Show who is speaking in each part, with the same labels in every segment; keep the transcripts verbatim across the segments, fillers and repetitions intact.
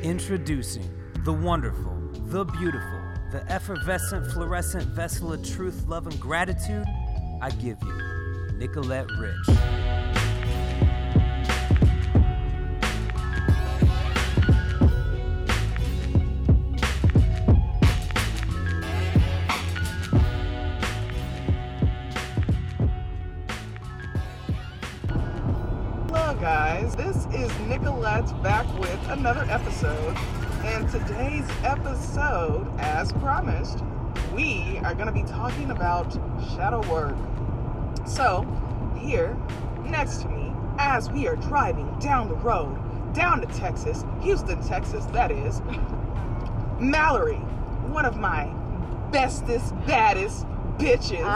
Speaker 1: Introducing the wonderful, the beautiful, the effervescent, fluorescent vessel of truth, love, and gratitude. I give you, Nicolette Rich.
Speaker 2: Guys, this is Nicolette back with another episode, and today's episode, as promised, we are going to be talking about shadow work. So, here, next to me, as we are driving down the road, down to Texas, Houston, Texas, that is, Mallory, one of my bestest, baddest bitches.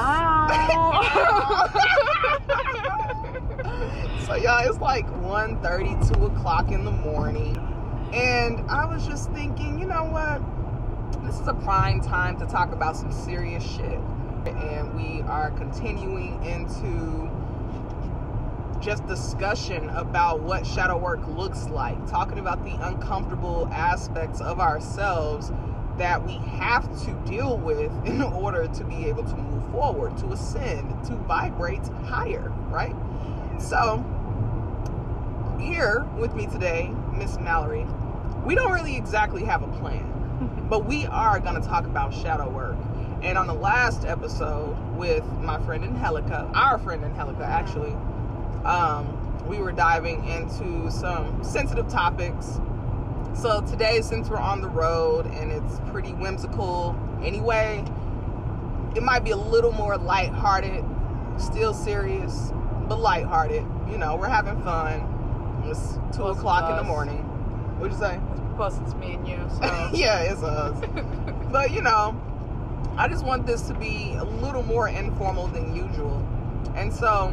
Speaker 2: So y'all, it's like one thirty, two o'clock in the morning, and I was just thinking, you know what, this is a prime time to talk about some serious shit, and we are continuing into just discussion about what shadow work looks like, talking about the uncomfortable aspects of ourselves that we have to deal with in order to be able to move forward, to ascend, to vibrate higher, right? So, here with me today, Miss Mallory, we don't really exactly have a plan, but we are going to talk about shadow work. And on the last episode with my friend Angelica, our friend Angelica actually, um, we were diving into some sensitive topics. So today, since we're on the road and it's pretty whimsical anyway, it might be a little more lighthearted, still serious, but lighthearted. You know, we're having fun. It's two
Speaker 3: Plus
Speaker 2: o'clock
Speaker 3: it's
Speaker 2: in the
Speaker 3: us.
Speaker 2: morning. What'd you say?
Speaker 3: Plus, it's me and you, so.
Speaker 2: Yeah, it's us. But, you know, I just want this to be a little more informal than usual. And so,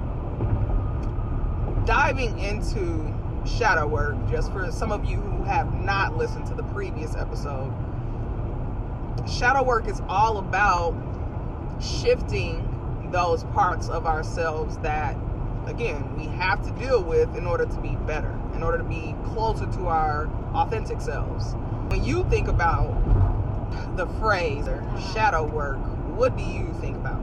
Speaker 2: diving into shadow work, just for some of you who have not listened to the previous episode, shadow work is all about shifting those parts of ourselves that, again, we have to deal with in order to be better, in order to be closer to our authentic selves. When you think about the phrase or shadow work, what do you think about?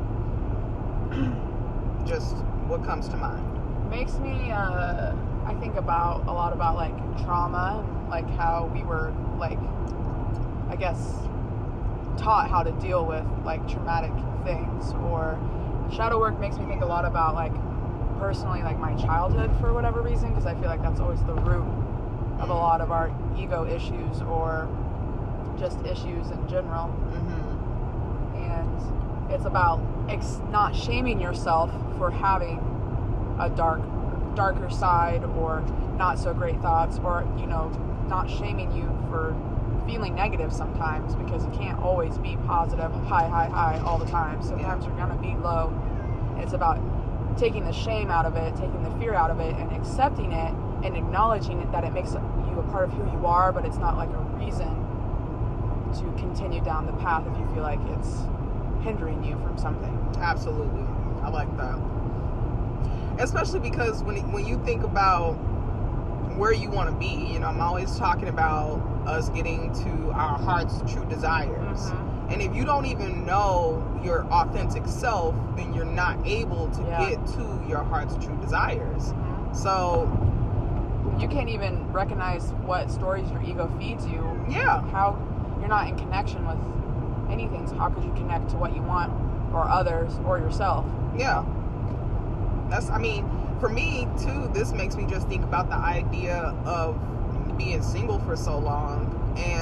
Speaker 2: Just what comes to mind?
Speaker 3: Makes me, uh, I think about, a lot about, like, trauma, and, like, how we were, like, I guess, taught how to deal with, like, traumatic things. Or shadow work makes me think a lot about, like, personally, like, my childhood for whatever reason, because I feel like that's always the root of a lot of our ego issues or just issues in general.
Speaker 2: Mm-hmm.
Speaker 3: And it's about ex- not shaming yourself for having a dark, darker side or not so great thoughts, or, you know, not shaming you for feeling negative sometimes, because you can't always be positive, high, high, high all the time. Sometimes you're gonna be low. And it's about taking the shame out of it, taking the fear out of it, and accepting it and acknowledging it, that it makes you a part of who you are, but it's not like a reason to continue down the path if you feel like it's hindering you from something.
Speaker 2: Absolutely. I like that. Especially because when when you think about where you want to be, you know, I'm always talking about us getting to our heart's true desires.
Speaker 3: Mm-hmm.
Speaker 2: And if you don't even know your authentic self, then you're not able to
Speaker 3: Yeah.
Speaker 2: get to your heart's true desires.
Speaker 3: Mm-hmm.
Speaker 2: So,
Speaker 3: You can't even recognize what stories your ego feeds you.
Speaker 2: yeah.
Speaker 3: How you're not in connection with anything, so how could you connect to what you want, or others, or yourself?
Speaker 2: Yeah. That's, I mean, for me, too, this makes me just think about the idea of being single for so long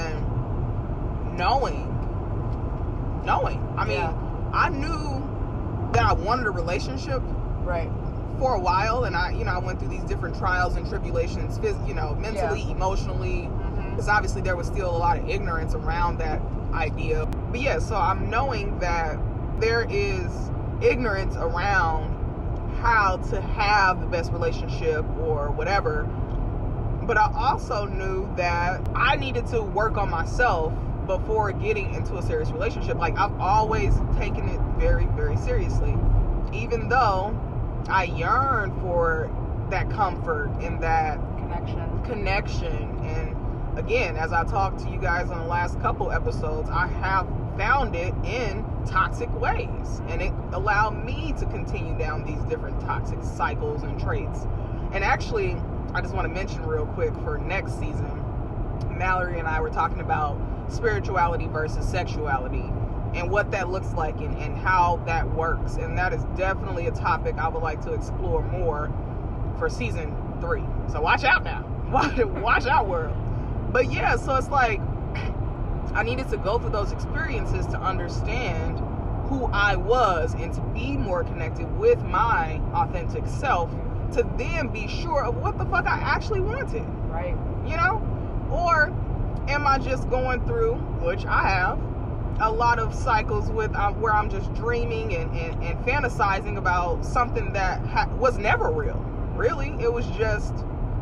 Speaker 2: and knowing, knowing. I mean,
Speaker 3: Yeah.
Speaker 2: I knew that I wanted a relationship
Speaker 3: Right.
Speaker 2: for a while, and I, you know, I went through these different trials and tribulations, phys- you know, mentally, emotionally,
Speaker 3: Mm-hmm.
Speaker 2: because obviously there was still a lot of ignorance around that idea. But yeah, so I'm knowing that there is ignorance around how to have the best relationship or whatever. But I also knew that I needed to work on myself before getting into a serious relationship. Like, I've always taken it very, very seriously. Even though I yearn for that comfort and that
Speaker 3: Connection.
Speaker 2: connection and again, as I talked to you guys on the last couple episodes, I have found it in toxic ways, and it allowed me to continue down these different toxic cycles and traits. And actually, I just want to mention real quick, for next season, Mallory and I were talking about spirituality versus sexuality and what that looks like, and, and how that works. And that is definitely a topic I would like to explore more for season three. So watch out now. Watch out, world. But yeah, so it's like, I needed to go through those experiences to understand who I was and to be more connected with my authentic self, to then be sure of what the fuck I actually wanted.
Speaker 3: Right.
Speaker 2: You know? Or am I just going through, which I have, a lot of cycles with uh, where I'm just dreaming and, and, and fantasizing about something that ha- was never real. Really, it was just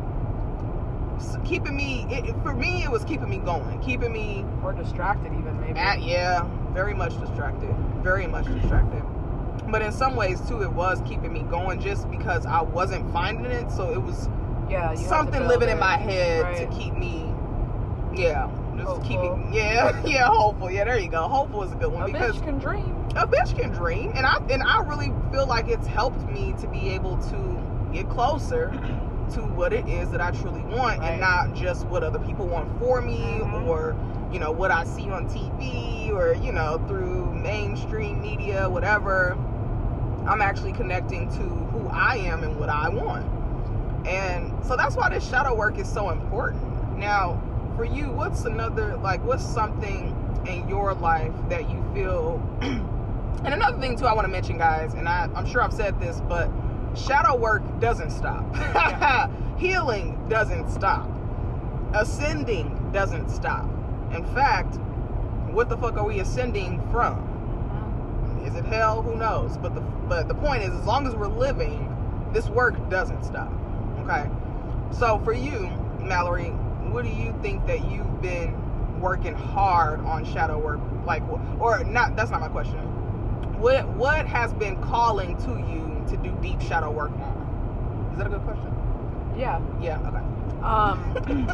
Speaker 2: keeping me, it, for me, it was keeping me going, keeping me...
Speaker 3: Or distracted even, maybe.
Speaker 2: At, yeah, very much distracted. Very much distracted. But in some ways, too, it was keeping me going just because I wasn't finding it. So it was
Speaker 3: yeah,
Speaker 2: something living
Speaker 3: it.
Speaker 2: in my head
Speaker 3: right.
Speaker 2: to keep me, yeah, just
Speaker 3: hopeful.
Speaker 2: keeping, yeah, yeah, hopeful. Yeah, there you go. Hopeful is a good one.
Speaker 3: A
Speaker 2: because
Speaker 3: bitch can dream.
Speaker 2: A bitch can dream. And I, and I really feel like it's helped me to be able to get closer to what it is that I truly want, right. and not just what other people want for me, mm-hmm. or, you know, what I see on T V, or, you know, through mainstream media, whatever. I'm actually connecting to who I am and what I want. And so that's why this shadow work is so important. Now, for you, what's another, like, what's something in your life that you feel, and another thing too I want to mention, guys, and I, I'm sure I've said this, but shadow work doesn't stop. Yeah. Healing doesn't stop. Ascending doesn't stop. In fact, what the fuck are we ascending from? Is it hell? Who knows? But the but the point is, as long as we're living, this work doesn't stop. Okay? So for you, Mallory, what do you think that you've been working hard on shadow work? Like, or not, that's not my question. What what has been calling to you to do deep shadow work on? Is that a good question?
Speaker 3: Yeah.
Speaker 2: Yeah, okay.
Speaker 3: Um,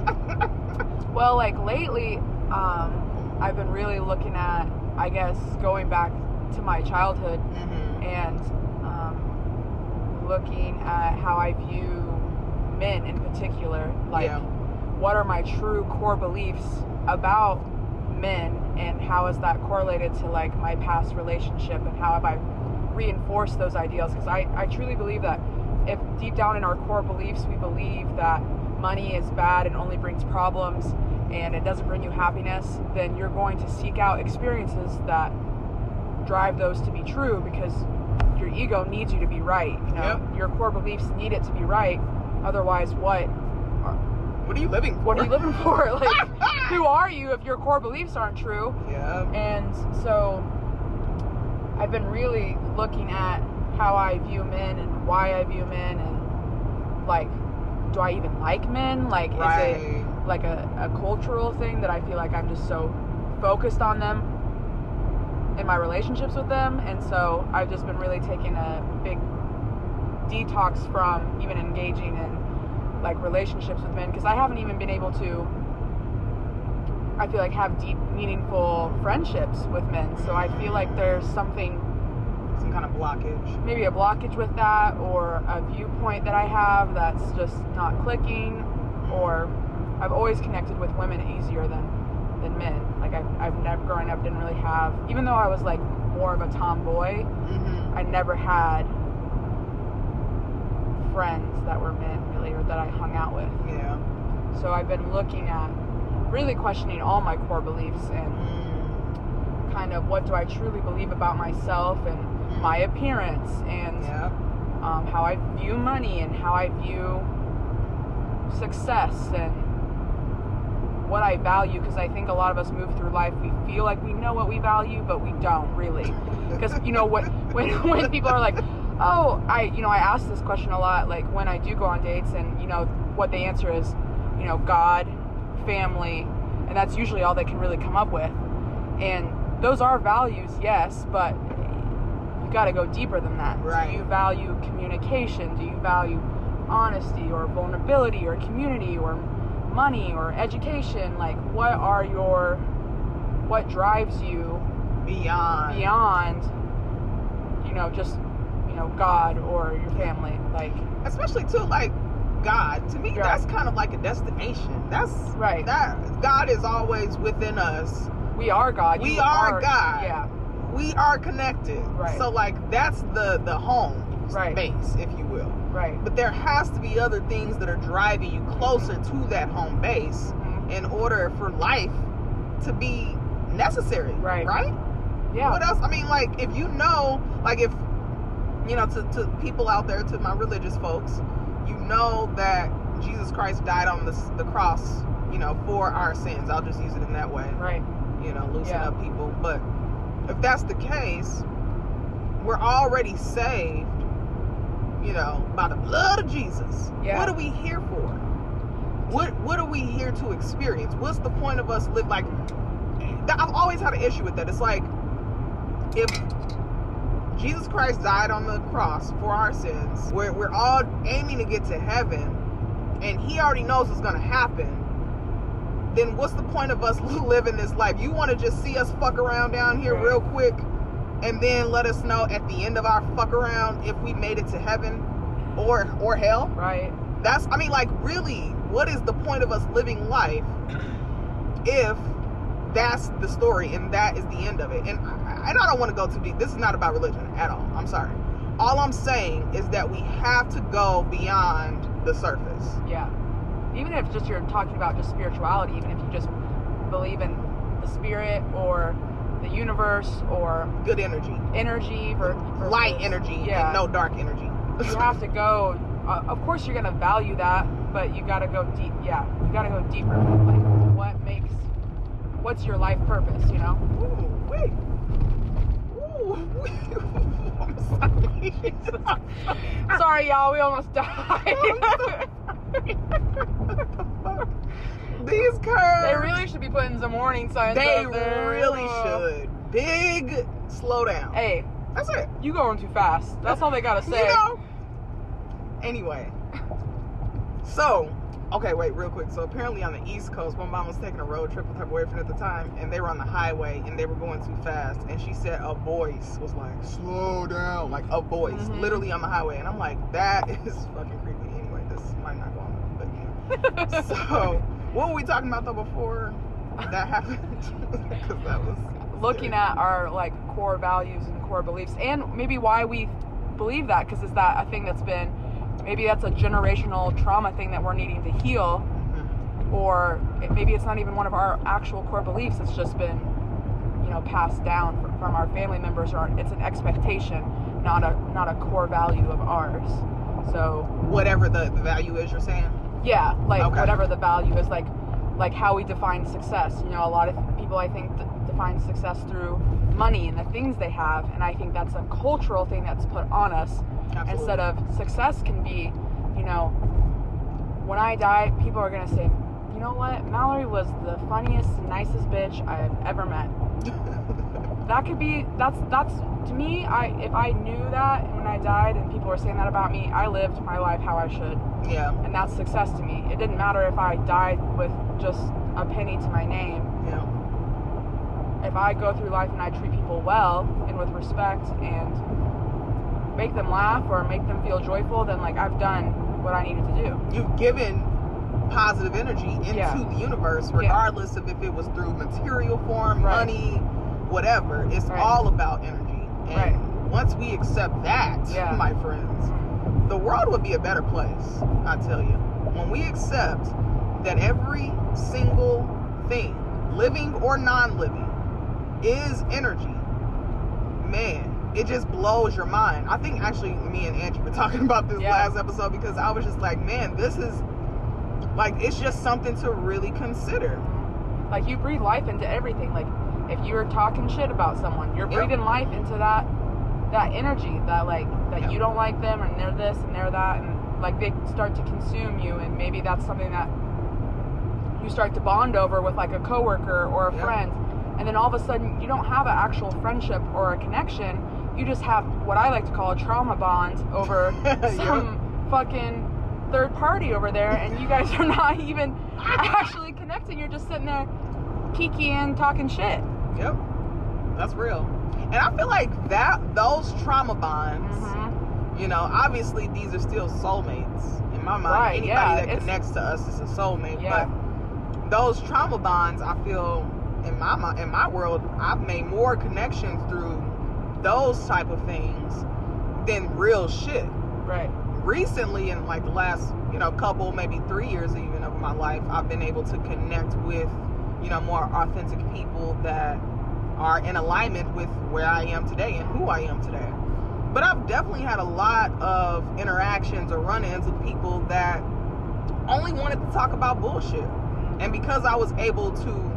Speaker 3: well, like lately, um, I've been really looking at, I guess, going back to my childhood, mm-hmm. and um, looking at how I view men in particular. Like, yeah. what are my true core beliefs about men, and how is that correlated to, like, my past relationship, and how have I reinforced those ideals? Because I, I truly believe that if deep down in our core beliefs we believe that money is bad and only brings problems and it doesn't bring you happiness, then you're going to seek out experiences that drive those to be true, because your ego needs you to be right. You know, yep. Your core beliefs need it to be right. Otherwise, what? Are,
Speaker 2: what are you living for?
Speaker 3: What are you living for? Like, who are you if your core beliefs aren't true?
Speaker 2: Yeah.
Speaker 3: And so I've been really looking at how I view men and why I view men, and, like, do I even like men? Like,
Speaker 2: right.
Speaker 3: is it like a, a cultural thing that I feel like I'm just so focused on them in my relationships with them? And so I've just been really taking a big detox from even engaging in, like, relationships with men, because I haven't even been able to, I feel like, have deep, meaningful friendships with men. So I feel like there's something,
Speaker 2: some kind of blockage.
Speaker 3: Maybe a blockage with that, or a viewpoint that I have that's just not clicking. Or I've always connected with women easier than, than men. Like, I've, I've never, growing up, didn't really have, even though I was, like, more of a tomboy, mm-hmm. I never had friends that were men, really, or that I hung out with.
Speaker 2: Yeah.
Speaker 3: So I've been looking at, really questioning all my core beliefs, and mm. kind of what do I truly believe about myself, and mm. my appearance, and
Speaker 2: yeah.
Speaker 3: um, how I view money, and how I view success, and what I value. Because I think a lot of us move through life, we feel like we know what we value, but we don't really. Because, you know, what when when people are like, oh, I, you know, I ask this question a lot, like, when I do go on dates, and, you know, what the answer is, you know, God, family, and that's usually all they can really come up with. And those are values, yes, but you got to go deeper than that.
Speaker 2: Right.
Speaker 3: Do you value communication? Do you value honesty, or vulnerability, or community, or money or education? Like, what are your, what drives you
Speaker 2: beyond,
Speaker 3: beyond, you know, just, you know, God or your family? Like,
Speaker 2: especially too, like, God, to me,
Speaker 3: right.
Speaker 2: that's kind of like a destination. That's
Speaker 3: right.
Speaker 2: That God is always within us.
Speaker 3: We are God.
Speaker 2: We
Speaker 3: you
Speaker 2: are,
Speaker 3: are
Speaker 2: God.
Speaker 3: Yeah.
Speaker 2: We are connected.
Speaker 3: Right.
Speaker 2: So, like, that's the the home
Speaker 3: right.
Speaker 2: base, if you will.
Speaker 3: Right.
Speaker 2: But there has to be other things that are driving you closer to that home base
Speaker 3: mm-hmm.
Speaker 2: in order for life to be necessary.
Speaker 3: Right.
Speaker 2: Right?
Speaker 3: Yeah.
Speaker 2: What else? I mean, like, if you know, like, if, you know, to, to people out there, to my religious folks, you know that Jesus Christ died on the, the cross, you know, for our sins. I'll just use it in that way.
Speaker 3: Right.
Speaker 2: You know, loosen
Speaker 3: yeah.
Speaker 2: up people. But if that's the case, we're already saved, you know, by the blood of Jesus.
Speaker 3: Yeah.
Speaker 2: What are we here for? What What are we here to experience? What's the point of us live? Like, I've always had an issue with that. It's like, if Jesus Christ died on the cross for our sins, we're, we're all aiming to get to heaven, and he already knows what's going to happen, then what's the point of us living this life? You want to just see us fuck around down here
Speaker 3: right.
Speaker 2: real quick, and then let us know at the end of our fuck around if we made it to heaven or or hell?
Speaker 3: Right.
Speaker 2: That's, I mean, like, really, what is the point of us living life if that's the story and that is the end of it? And I, and I don't want to go too deep. This is not about religion at all. I'm sorry. All I'm saying is that we have to go beyond the surface.
Speaker 3: Yeah. Even if just you're talking about just spirituality, even if you just believe in the spirit or the universe or
Speaker 2: good energy,
Speaker 3: energy, ver- versus,
Speaker 2: light energy,
Speaker 3: yeah.
Speaker 2: and no dark energy.
Speaker 3: You have to go. Uh, of course, you're gonna value that, but you gotta go deep. Yeah, you gotta go deeper. Like, what makes, what's your life purpose? You know?
Speaker 2: Ooh, wait. Ooh, I'm sorry.
Speaker 3: Sorry, y'all. We almost died.
Speaker 2: These curves.
Speaker 3: They really should be putting some warning signs.
Speaker 2: They
Speaker 3: out there.
Speaker 2: really
Speaker 3: Oh.
Speaker 2: should. Big slow down.
Speaker 3: Hey,
Speaker 2: that's it.
Speaker 3: You going too fast. That's all they gotta say.
Speaker 2: You know? Anyway. So, okay, wait, real quick. So apparently on the East Coast, my mom was taking a road trip with her boyfriend at the time, and they were on the highway, and they were going too fast. And she said a voice was like, slow down. Like a voice,
Speaker 3: mm-hmm.
Speaker 2: literally on the highway. And I'm like, that is fucking creepy. Anyway, this might not go on, but yeah. So, what were we talking about, though, before that happened? Because that was...
Speaker 3: Looking
Speaker 2: scary.
Speaker 3: at our, like, core values and core beliefs, and maybe why we believe that, because is that a thing that's been... Maybe that's a generational trauma thing that we're needing to heal,
Speaker 2: Mm-hmm.
Speaker 3: or it, maybe it's not even one of our actual core beliefs. It's just been, you know, passed down from, from our family members, or it's an expectation, not a not a core value of ours. So
Speaker 2: whatever the, the value is, you're saying?
Speaker 3: Yeah, like
Speaker 2: Okay.
Speaker 3: whatever the value is, like like how we define success. You know, a lot of people, I think, d- define success through money and the things they have, and I think that's a cultural thing that's put on us.
Speaker 2: Absolutely.
Speaker 3: Instead of success can be, you know, when I die, people are gonna say, you know what, Mallory was the funniest, nicest bitch I've ever met. That could be, that's, that's, to me, I if I knew that when I died and people were saying that about me, I lived my life how I should.
Speaker 2: Yeah.
Speaker 3: And that's success to me. It didn't matter if I died with just a penny to my name.
Speaker 2: Yeah.
Speaker 3: If I go through life and I treat people well and with respect and make them laugh or make them feel joyful, then like I've done what I needed to do.
Speaker 2: You've given positive energy into
Speaker 3: Yeah.
Speaker 2: the universe, regardless yeah. of if it was through material form,
Speaker 3: right.
Speaker 2: money, whatever. It's
Speaker 3: right.
Speaker 2: all about energy. And
Speaker 3: right.
Speaker 2: once we accept that,
Speaker 3: yeah.
Speaker 2: my friends, the world would be a better place, I tell you. When we accept that every single thing, living or non-living, is energy, man, it just blows your mind. I think actually me and Angie were talking about this
Speaker 3: yeah.
Speaker 2: last episode, because I was just like, man, this is like, it's just something to really consider.
Speaker 3: Like, you breathe life into everything. Like, if you're talking shit about someone, you're
Speaker 2: yep.
Speaker 3: breathing life into that that energy, that like that
Speaker 2: yep.
Speaker 3: you don't like them and they're this and they're that, and like they start to consume you, and maybe that's something that you start to bond over with, like a coworker or a
Speaker 2: yep.
Speaker 3: friend, and then all of a sudden you don't have an actual friendship or a connection. You just have what I like to call a trauma bond over some yep. fucking third party over there, and you guys are not even actually connecting. You're just sitting there kikiing, talking shit.
Speaker 2: Yep, that's real. And I feel like that those trauma bonds,
Speaker 3: Mm-hmm.
Speaker 2: you know, obviously these are still soulmates in my mind.
Speaker 3: Right,
Speaker 2: Anybody
Speaker 3: yeah,
Speaker 2: that
Speaker 3: it's-
Speaker 2: connects to us is a soulmate.
Speaker 3: Yeah.
Speaker 2: But those trauma bonds, I feel in my mi- in my world, I've made more connections through those type of things than real shit.
Speaker 3: Right.
Speaker 2: Recently, in like the last, you know, couple, maybe three years even of my life, I've been able to connect with, you know, more authentic people that are in alignment with where I am today and who I am today. But I've definitely had a lot of interactions or run-ins with people that only wanted to talk about bullshit. And because I was able to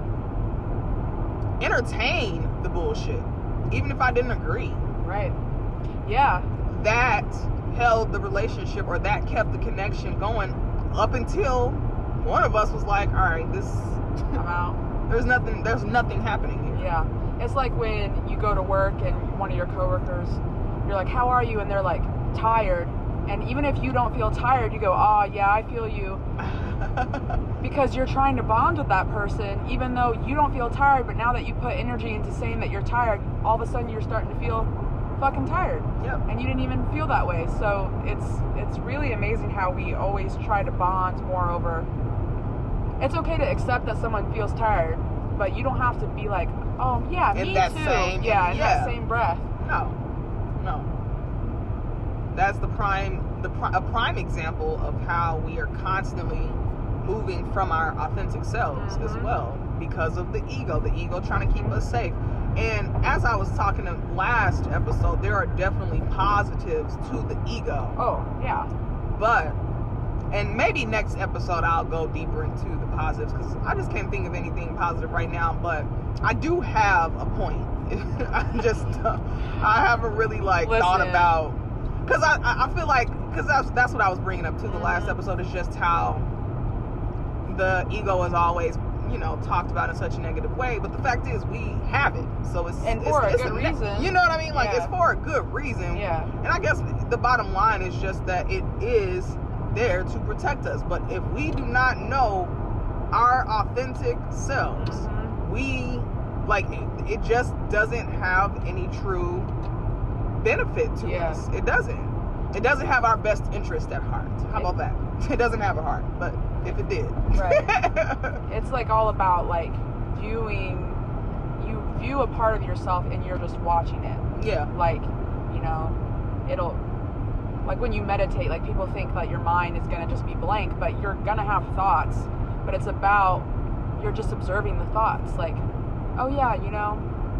Speaker 2: entertain the bullshit, even if I didn't agree,
Speaker 3: Right. Yeah.
Speaker 2: that held the relationship, or that kept the connection going up until one of us was like, all right, this,
Speaker 3: I'm out.
Speaker 2: there's nothing, there's nothing happening here.
Speaker 3: Yeah. It's like when you go to work and one of your coworkers, you're like, how are you? And they're like, tired. And even if you don't feel tired, you go, oh, yeah, I feel you. Because you're trying to bond with that person, even though you don't feel tired. But now that you put energy into saying that you're tired, all of a sudden you're starting to feel fucking tired.
Speaker 2: Yep.
Speaker 3: And you didn't even feel that way. So it's it's really amazing how we always try to bond more over. It's okay to accept that someone feels tired, but you don't have to be like, oh yeah,
Speaker 2: In
Speaker 3: me
Speaker 2: that
Speaker 3: too.
Speaker 2: same-
Speaker 3: yeah, in
Speaker 2: yeah.
Speaker 3: that same breath.
Speaker 2: No, no. That's the prime, the pri- a prime example of how we are constantly moving from our authentic selves as
Speaker 3: Mhm.
Speaker 2: well, because of the ego, the ego trying to keep us safe. And as I was talking in last episode, there are definitely positives to the ego,
Speaker 3: Oh yeah.
Speaker 2: but, and maybe next episode I'll go deeper into the positives, because I just can't think of anything positive right now, but I do have a point. I just, uh, I haven't really like thought
Speaker 3: Listen.
Speaker 2: about, because I, I I feel like, because that's, that's what I was bringing up to the last
Speaker 3: Mhm.
Speaker 2: episode, is just how the ego is always, you know, talked about in such a negative way, but the fact is we have it, so it's
Speaker 3: And
Speaker 2: it's,
Speaker 3: for a
Speaker 2: it's
Speaker 3: good
Speaker 2: ne-
Speaker 3: reason.
Speaker 2: you know what I mean, like
Speaker 3: Yeah.
Speaker 2: it's for a good reason.
Speaker 3: Yeah.
Speaker 2: And I guess the bottom line is just that it is there to protect us, but if we do not know our authentic selves,
Speaker 3: Mhm.
Speaker 2: we like it, it just doesn't have any true benefit to
Speaker 3: Yeah.
Speaker 2: us. It doesn't. It doesn't have our best interest at heart. How about that? It doesn't have a heart, but if it did.
Speaker 3: Right. It's like all about like viewing, you view a part of yourself and you're just watching it.
Speaker 2: Yeah.
Speaker 3: Like, you know, it'll, like when you meditate, like people think that your mind is going to just be blank, but you're going to have thoughts, but it's about, you're just observing the thoughts. Like, oh yeah, you know,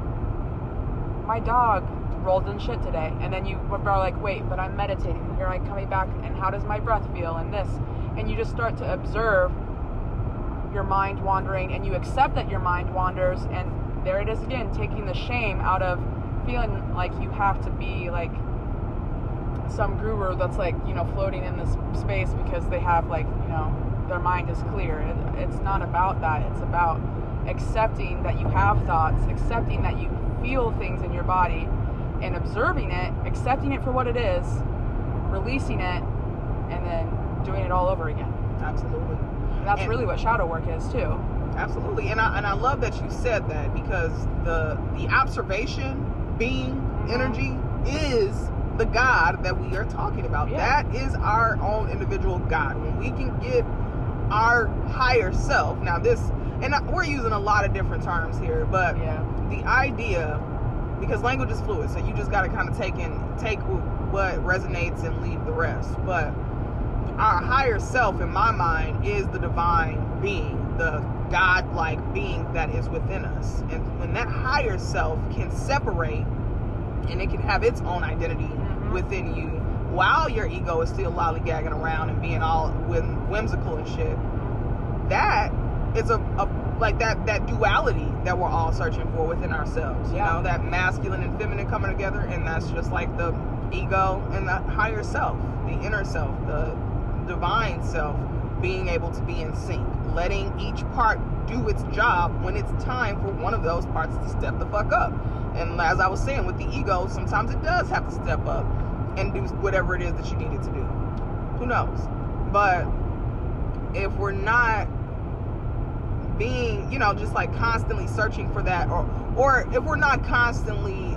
Speaker 3: my dog rolled in shit today. And then you are like, wait, but I'm meditating. Here I'm coming back, and how does my breath feel, and this. And you just start to observe your mind wandering, and you accept that your mind wanders, and there it is again, taking the shame out of feeling like you have to be like some guru that's like, you know, floating in this space because they have like, you know, their mind is clear. It, it's not about that. It's about accepting that you have thoughts, accepting that you feel things in your body, and observing it, accepting it for what it is, releasing it, and then doing it all over again.
Speaker 2: Absolutely.
Speaker 3: That's
Speaker 2: And-
Speaker 3: really what shadow work is too.
Speaker 2: Absolutely. And I and I love that you said that, because the the observation, being,
Speaker 3: Mhm.
Speaker 2: energy is the God that we are talking about.
Speaker 3: Yeah.
Speaker 2: That is our own individual God. When we can get our higher self. Now this, and I- we're using a lot of different terms here, but
Speaker 3: Yeah.
Speaker 2: the idea, because language is fluid, so you just got to kind of take in take what resonates and leave the rest. But our higher self, in my mind, is the divine being, the God-like being that is within us. And when that higher self can separate, and it can have its own identity
Speaker 3: Mhm.
Speaker 2: within you, while your ego is still lollygagging around and being all whim- whimsical and shit, that is a, a like that that duality that we're all searching for within ourselves. You
Speaker 3: Yeah.
Speaker 2: know, that masculine and feminine coming together, and that's just like the ego and the higher self, the inner self, the divine self, being able to be in sync, letting each part do its job when it's time for one of those parts to step the fuck up. And as I was saying, with the ego, sometimes it does have to step up and do whatever it is that you need it to do. Who knows? But if we're not being, you know, just like constantly searching for that, or or if we're not constantly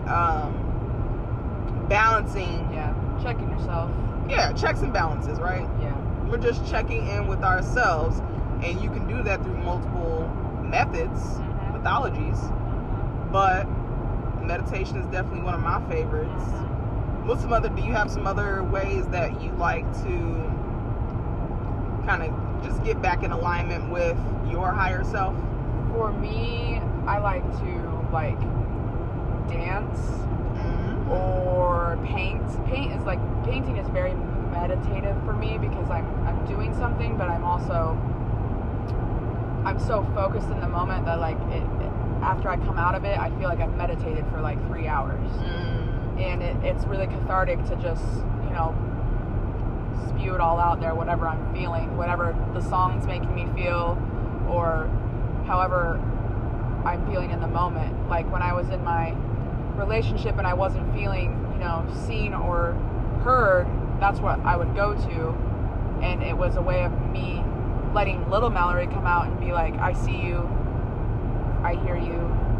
Speaker 2: um, balancing,
Speaker 3: yeah, checking yourself,
Speaker 2: yeah, checks and balances, right?
Speaker 3: Yeah,
Speaker 2: we're just checking in with ourselves, and you can do that through multiple methods, mm-hmm. methodologies. But meditation is definitely one of my favorites. Mm-hmm. What's some other? Do you have some other ways that you like to kind of just get back in alignment with your higher self?
Speaker 3: For me, I like to like dance mm-hmm. or paint. Paint is like painting is very meditative for me because I'm I'm doing something, but I'm also I'm so focused in the moment that like it, it, after I come out of it, I feel like I've meditated for like three hours, mm. and it, it's really cathartic to just you know spew it all out there, whatever I'm feeling, whatever the song's making me feel, or however I'm feeling in the moment. Like when I was in my relationship and I wasn't feeling, you know, seen or heard, that's what I would go to, and it was a way of me letting little Mallory come out and be like, I see you, I hear you,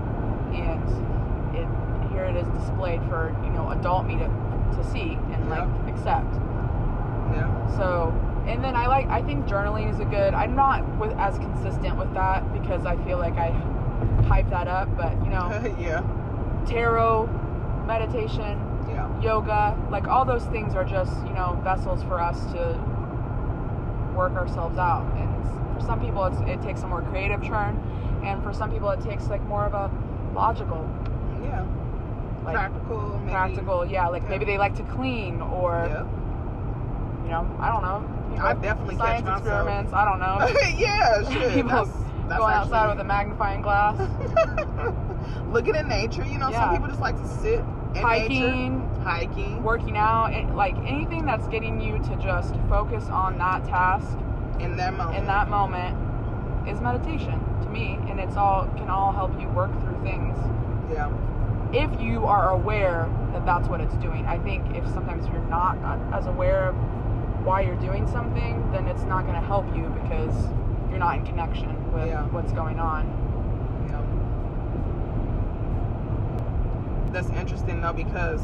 Speaker 3: and it here it is displayed for, you know, adult me to, to see and like yeah. accept.
Speaker 2: Yeah.
Speaker 3: So, and then I like, I think journaling is a good, I'm not with, as consistent with that because I feel like I hype that up, but you know,
Speaker 2: yeah.
Speaker 3: tarot, meditation,
Speaker 2: yeah.
Speaker 3: yoga, like all those things are just, you know, vessels for us to work ourselves out. And for some people it's, it takes a more creative turn, and for some people it takes like more of a logical,
Speaker 2: yeah,
Speaker 3: like
Speaker 2: practical, maybe.
Speaker 3: practical, yeah, like yeah. maybe they like to clean, or
Speaker 2: yeah.
Speaker 3: you know, I don't know. People,
Speaker 2: I definitely
Speaker 3: science
Speaker 2: catch
Speaker 3: experiments.
Speaker 2: myself.
Speaker 3: I don't know.
Speaker 2: yeah, shit.
Speaker 3: People
Speaker 2: that's, that's
Speaker 3: going
Speaker 2: actually...
Speaker 3: outside with a magnifying glass.
Speaker 2: Looking at nature, you know,
Speaker 3: yeah.
Speaker 2: some people just like to sit in
Speaker 3: hiking,
Speaker 2: nature. Hiking,
Speaker 3: working out, and like anything that's getting you to just focus on that task
Speaker 2: in that moment.
Speaker 3: In that moment is meditation to me, and it's all can all help you work through things.
Speaker 2: Yeah.
Speaker 3: If you are aware that that's what it's doing. I think if sometimes you're not as aware of why you're doing something, then it's not going to help you because you're not in connection with
Speaker 2: yeah.
Speaker 3: what's going on.
Speaker 2: Yeah. That's interesting though, because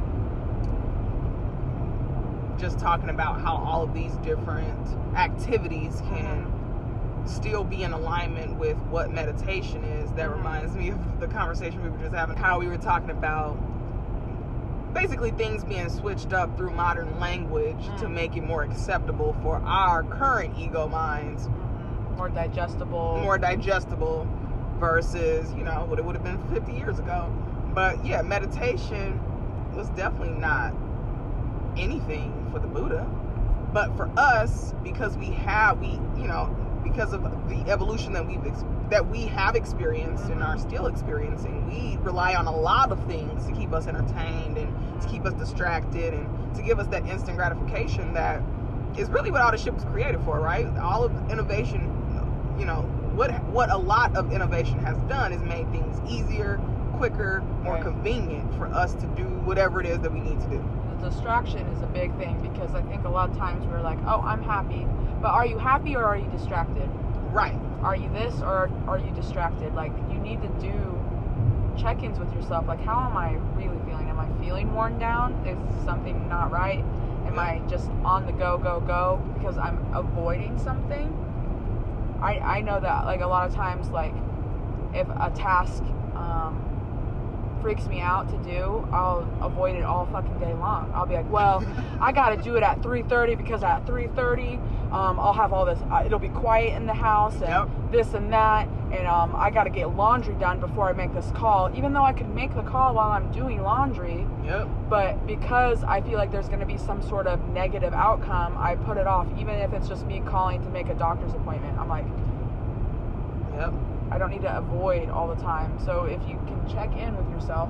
Speaker 2: just talking about how all of these different activities can still be in alignment with what meditation is, that mm-hmm. reminds me of the conversation we were just having, how we were talking about basically things being switched up through modern language mm. to make it more acceptable for our current ego minds.
Speaker 3: Mm-hmm. More digestible.
Speaker 2: More digestible versus, you know, what it would have been fifty years ago. But yeah, meditation was definitely not anything for the Buddha. But for us, because we have, we, you know, because of the evolution that we've ex- that we have experienced and are still experiencing, we rely on a lot of things to keep us entertained and to keep us distracted and to give us that instant gratification that is really what all this shit was created for, right? All of innovation, you know, what what a lot of innovation has done is made things easier, quicker, more right. convenient for us to do whatever it is that we need to do.
Speaker 3: The distraction is a big thing, because I think a lot of times we're like, oh, I'm happy. But are you happy or are you distracted?
Speaker 2: Right.
Speaker 3: Are you this or are you distracted? Like, you need to do check-ins with yourself. Like, how am I really feeling? Am I feeling worn down? Is something not right? Am I just on the go, go, go because I'm avoiding something? I, I know that, like, a lot of times, like, if a task um, freaks me out to do, I'll avoid it all fucking day long. I'll be like, well, I gotta do it at three thirty because at three thirty um, I'll have all this, uh, it'll be quiet in the house and
Speaker 2: yep.
Speaker 3: this and that, and um, I gotta get laundry done before I make this call, even though I could make the call while I'm doing laundry.
Speaker 2: Yep.
Speaker 3: But because I feel like there's gonna be some sort of negative outcome, I put it off, even if it's just me calling to make a doctor's appointment. I'm like,
Speaker 2: yep.
Speaker 3: I don't need to avoid all the time. So if you can check in with yourself,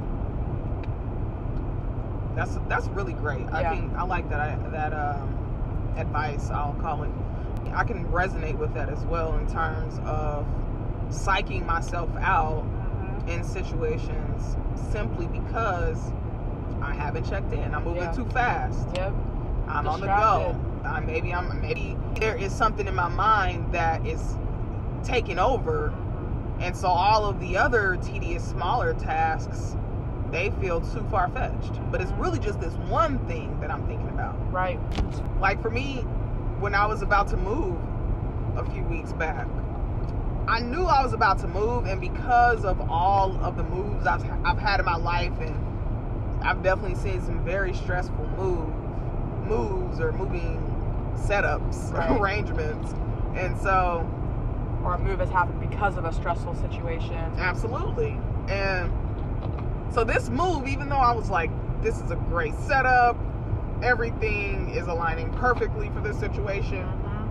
Speaker 2: that's that's really great.
Speaker 3: Yeah.
Speaker 2: I can I like that I, that um, advice. I'll call it. I can resonate with that as well in terms of psyching myself out mm-hmm. in situations simply because I haven't checked in. I'm moving
Speaker 3: yeah.
Speaker 2: too fast.
Speaker 3: Yep.
Speaker 2: I'm
Speaker 3: Distracted.
Speaker 2: on the go. I, maybe I'm maybe there is something in my mind that is taking over, and so all of the other tedious, smaller tasks, they feel too far-fetched. But it's really just this one thing that I'm thinking about.
Speaker 3: Right.
Speaker 2: Like for me, when I was about to move a few weeks back, I knew I was about to move, and because of all of the moves I've, I've had in my life, and I've definitely seen some very stressful move, moves or moving setups,
Speaker 3: right.
Speaker 2: arrangements, and so...
Speaker 3: Or a move has happened because of a stressful situation.
Speaker 2: Absolutely. And so this move, even though I was like, this is a great setup, everything is aligning perfectly for this situation,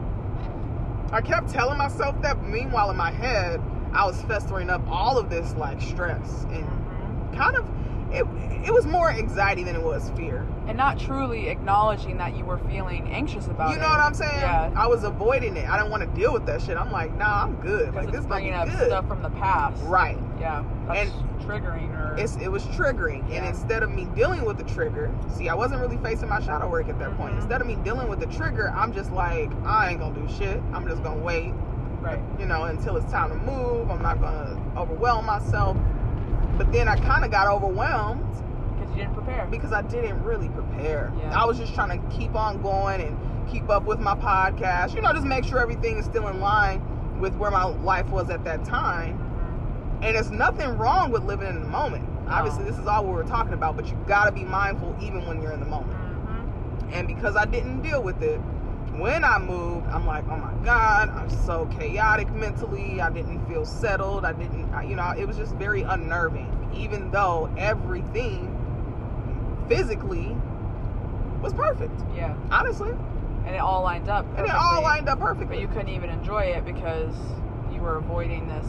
Speaker 2: I kept telling myself that. Meanwhile, in my head, I was festering up all of this like stress and mm-hmm. kind of it, it was more anxiety than it was fear,
Speaker 3: and not truly acknowledging that you were feeling anxious about it.
Speaker 2: You know what I'm saying?
Speaker 3: Yeah.
Speaker 2: I was avoiding it. I didn't want to deal with that shit. I'm like, nah, I'm good. Like
Speaker 3: it's
Speaker 2: this
Speaker 3: bringing
Speaker 2: might be
Speaker 3: up
Speaker 2: good.
Speaker 3: Stuff from the past.
Speaker 2: Right.
Speaker 3: Yeah. That's
Speaker 2: and
Speaker 3: triggering or
Speaker 2: it's, it was triggering.
Speaker 3: Yeah.
Speaker 2: And instead of me dealing with the trigger, see, I wasn't really facing my shadow work at that
Speaker 3: mm-hmm.
Speaker 2: point. Instead of me dealing with the trigger, I'm just like, I ain't gonna do shit. I'm just gonna wait.
Speaker 3: Right.
Speaker 2: You know, until it's time to move. I'm not gonna overwhelm myself. But then I kind of got overwhelmed.
Speaker 3: Because you didn't prepare.
Speaker 2: Because I didn't really prepare.
Speaker 3: Yeah.
Speaker 2: I was just trying to keep on going and keep up with my podcast. You know, just make sure everything is still in line with where my life was at that time. And there's nothing wrong with living in the moment. No. Obviously, this is all we were talking about, but you gotta be mindful even when you're in the moment. Mm-hmm. And because I didn't deal with it, when I moved, I'm like, oh my God, I'm so chaotic mentally. I didn't feel settled. I didn't, I, you know, it was just very unnerving, even though everything physically was perfect.
Speaker 3: Yeah.
Speaker 2: Honestly.
Speaker 3: And it all lined up perfectly.
Speaker 2: And it all lined up perfectly.
Speaker 3: But you couldn't even enjoy it because you were avoiding this.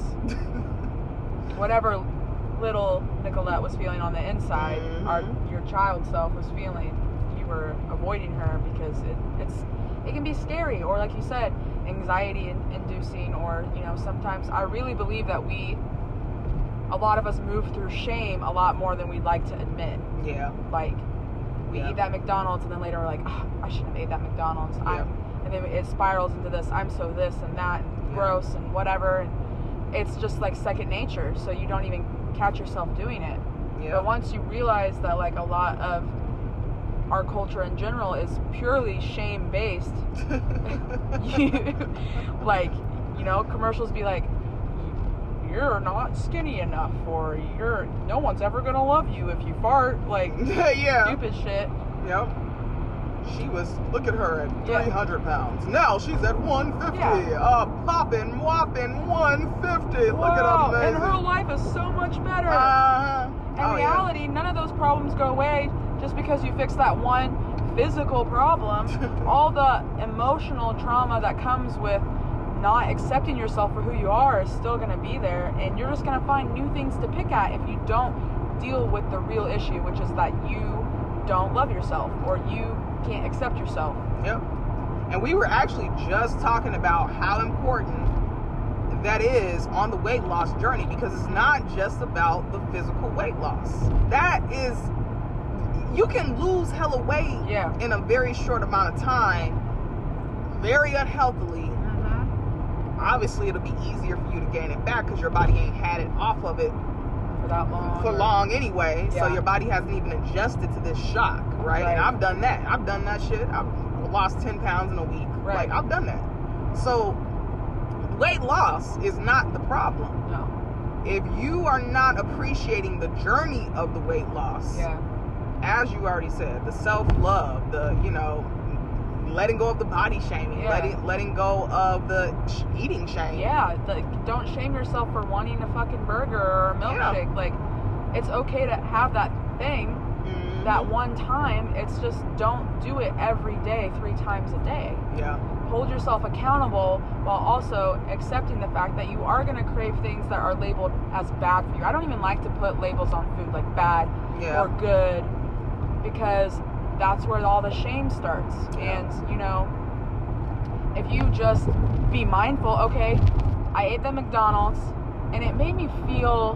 Speaker 3: Whatever little Nicolette was feeling on the inside, mm-hmm. our, your child self was feeling, you were avoiding her because it, it's it can be scary, or like you said, anxiety inducing, or, you know, sometimes I really believe that we, a lot of us move through shame a lot more than we'd like to admit.
Speaker 2: Yeah.
Speaker 3: Like, we
Speaker 2: yeah.
Speaker 3: eat that McDonald's, and then later we're like, oh, I shouldn't have ate that McDonald's.
Speaker 2: Yeah.
Speaker 3: I'm, and then it spirals into this, I'm so this and that, and
Speaker 2: yeah.
Speaker 3: gross and whatever, and it's just like second nature, so you don't even catch yourself doing it.
Speaker 2: Yeah. But
Speaker 3: once you realize that, like, a lot of our culture in general is purely shame based. Like, you know, commercials be like, you're not skinny enough, or you're no one's ever gonna love you if you fart, like
Speaker 2: yeah.
Speaker 3: stupid shit.
Speaker 2: Yep. She was, look at her at
Speaker 3: yeah.
Speaker 2: three hundred pounds. Now she's at one fifty.
Speaker 3: Yeah.
Speaker 2: Uh, popping, whopping one fifty.
Speaker 3: Whoa,
Speaker 2: look at her.
Speaker 3: And her life is so much better.
Speaker 2: Uh,
Speaker 3: In
Speaker 2: oh,
Speaker 3: reality,
Speaker 2: yeah.
Speaker 3: none of those problems go away just because you fix that one physical problem. All the emotional trauma that comes with not accepting yourself for who you are is still going to be there, and you're just going to find new things to pick at if you don't deal with the real issue, which is that you don't love yourself, or you can't accept yourself.
Speaker 2: Yep. And we were actually just talking about how important that is on the weight loss journey, because it's not just about the physical weight loss. That is, you can lose hella weight
Speaker 3: yeah.
Speaker 2: in a very short amount of time, very unhealthily. Mm-hmm. Obviously, it'll be easier for you to gain it back because your body ain't had it off of it
Speaker 3: for that long.
Speaker 2: For
Speaker 3: or,
Speaker 2: long anyway.
Speaker 3: Yeah.
Speaker 2: So your body hasn't even adjusted to this shock, right?
Speaker 3: right?
Speaker 2: And I've done that. I've done that shit. I've lost ten pounds in a week.
Speaker 3: Right.
Speaker 2: Like, I've done that. So weight loss is not the problem.
Speaker 3: No.
Speaker 2: If you are not appreciating the journey of the weight loss,
Speaker 3: yeah.
Speaker 2: as you already said, the self-love, the, you know, letting go of the body shaming,
Speaker 3: yeah.
Speaker 2: letting letting go of the sh- eating shame.
Speaker 3: Yeah, the, don't shame yourself for wanting a fucking burger or a milkshake. Yeah. Like, it's okay to have that thing, mm-hmm. that one time. It's just don't do it every day, three times a day.
Speaker 2: Yeah.
Speaker 3: Hold yourself accountable while also accepting the fact that you are going to crave things that are labeled as bad for you. I don't even like to put labels on food like bad
Speaker 2: yeah.
Speaker 3: or good, because that's where all the shame starts.
Speaker 2: Yeah.
Speaker 3: And, you know, if you just be mindful, okay, I ate the McDonald's and it made me feel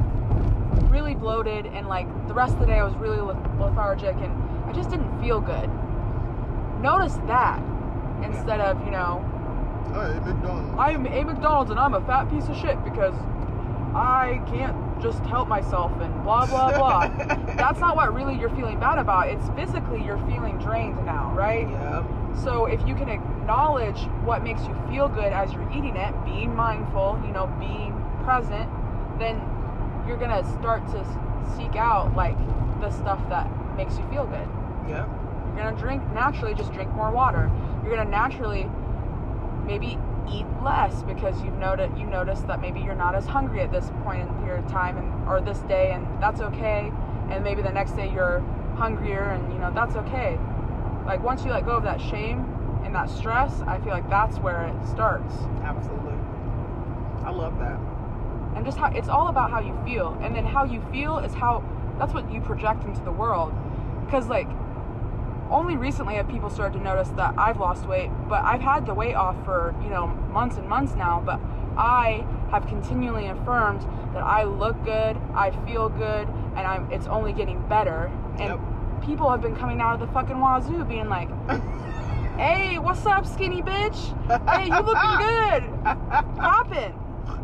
Speaker 3: really bloated, and like the rest of the day I was really lethargic and I just didn't feel good. Notice that. instead of, you know,
Speaker 2: Hey, McDonald's.
Speaker 3: I'm a McDonald's and I'm a fat piece of shit because I can't just help myself and blah, blah, blah. That's not what really you're feeling bad about. It's physically you're feeling drained now, right?
Speaker 2: Yeah.
Speaker 3: So if you can acknowledge what makes you feel good as you're eating it, being mindful, you know, being present, then you're going to start to seek out, like, the stuff that makes you feel good.
Speaker 2: Yeah.
Speaker 3: You're going to drink, naturally, just drink more water. You're going to naturally maybe eat less because you've noticed you notice that maybe you're not as hungry at this point in the period of time and or this day, and that's okay. And maybe the next day you're hungrier, and you know that's okay. Like once you let go of that shame and that stress, I feel like that's where it starts.
Speaker 2: Absolutely. I love that.
Speaker 3: And just how it's all about how you feel, and then how you feel is how that's what you project into the world. Because like only recently have people started to notice that I've lost weight, but I've had the weight off for, you know, months and months now, but I have continually affirmed that I look good, I feel good, and I'm it's only getting better. And
Speaker 2: Yep.
Speaker 3: people have been coming out of the fucking wazoo being like, hey, what's up, skinny bitch? Hey, you looking good. Poppin'.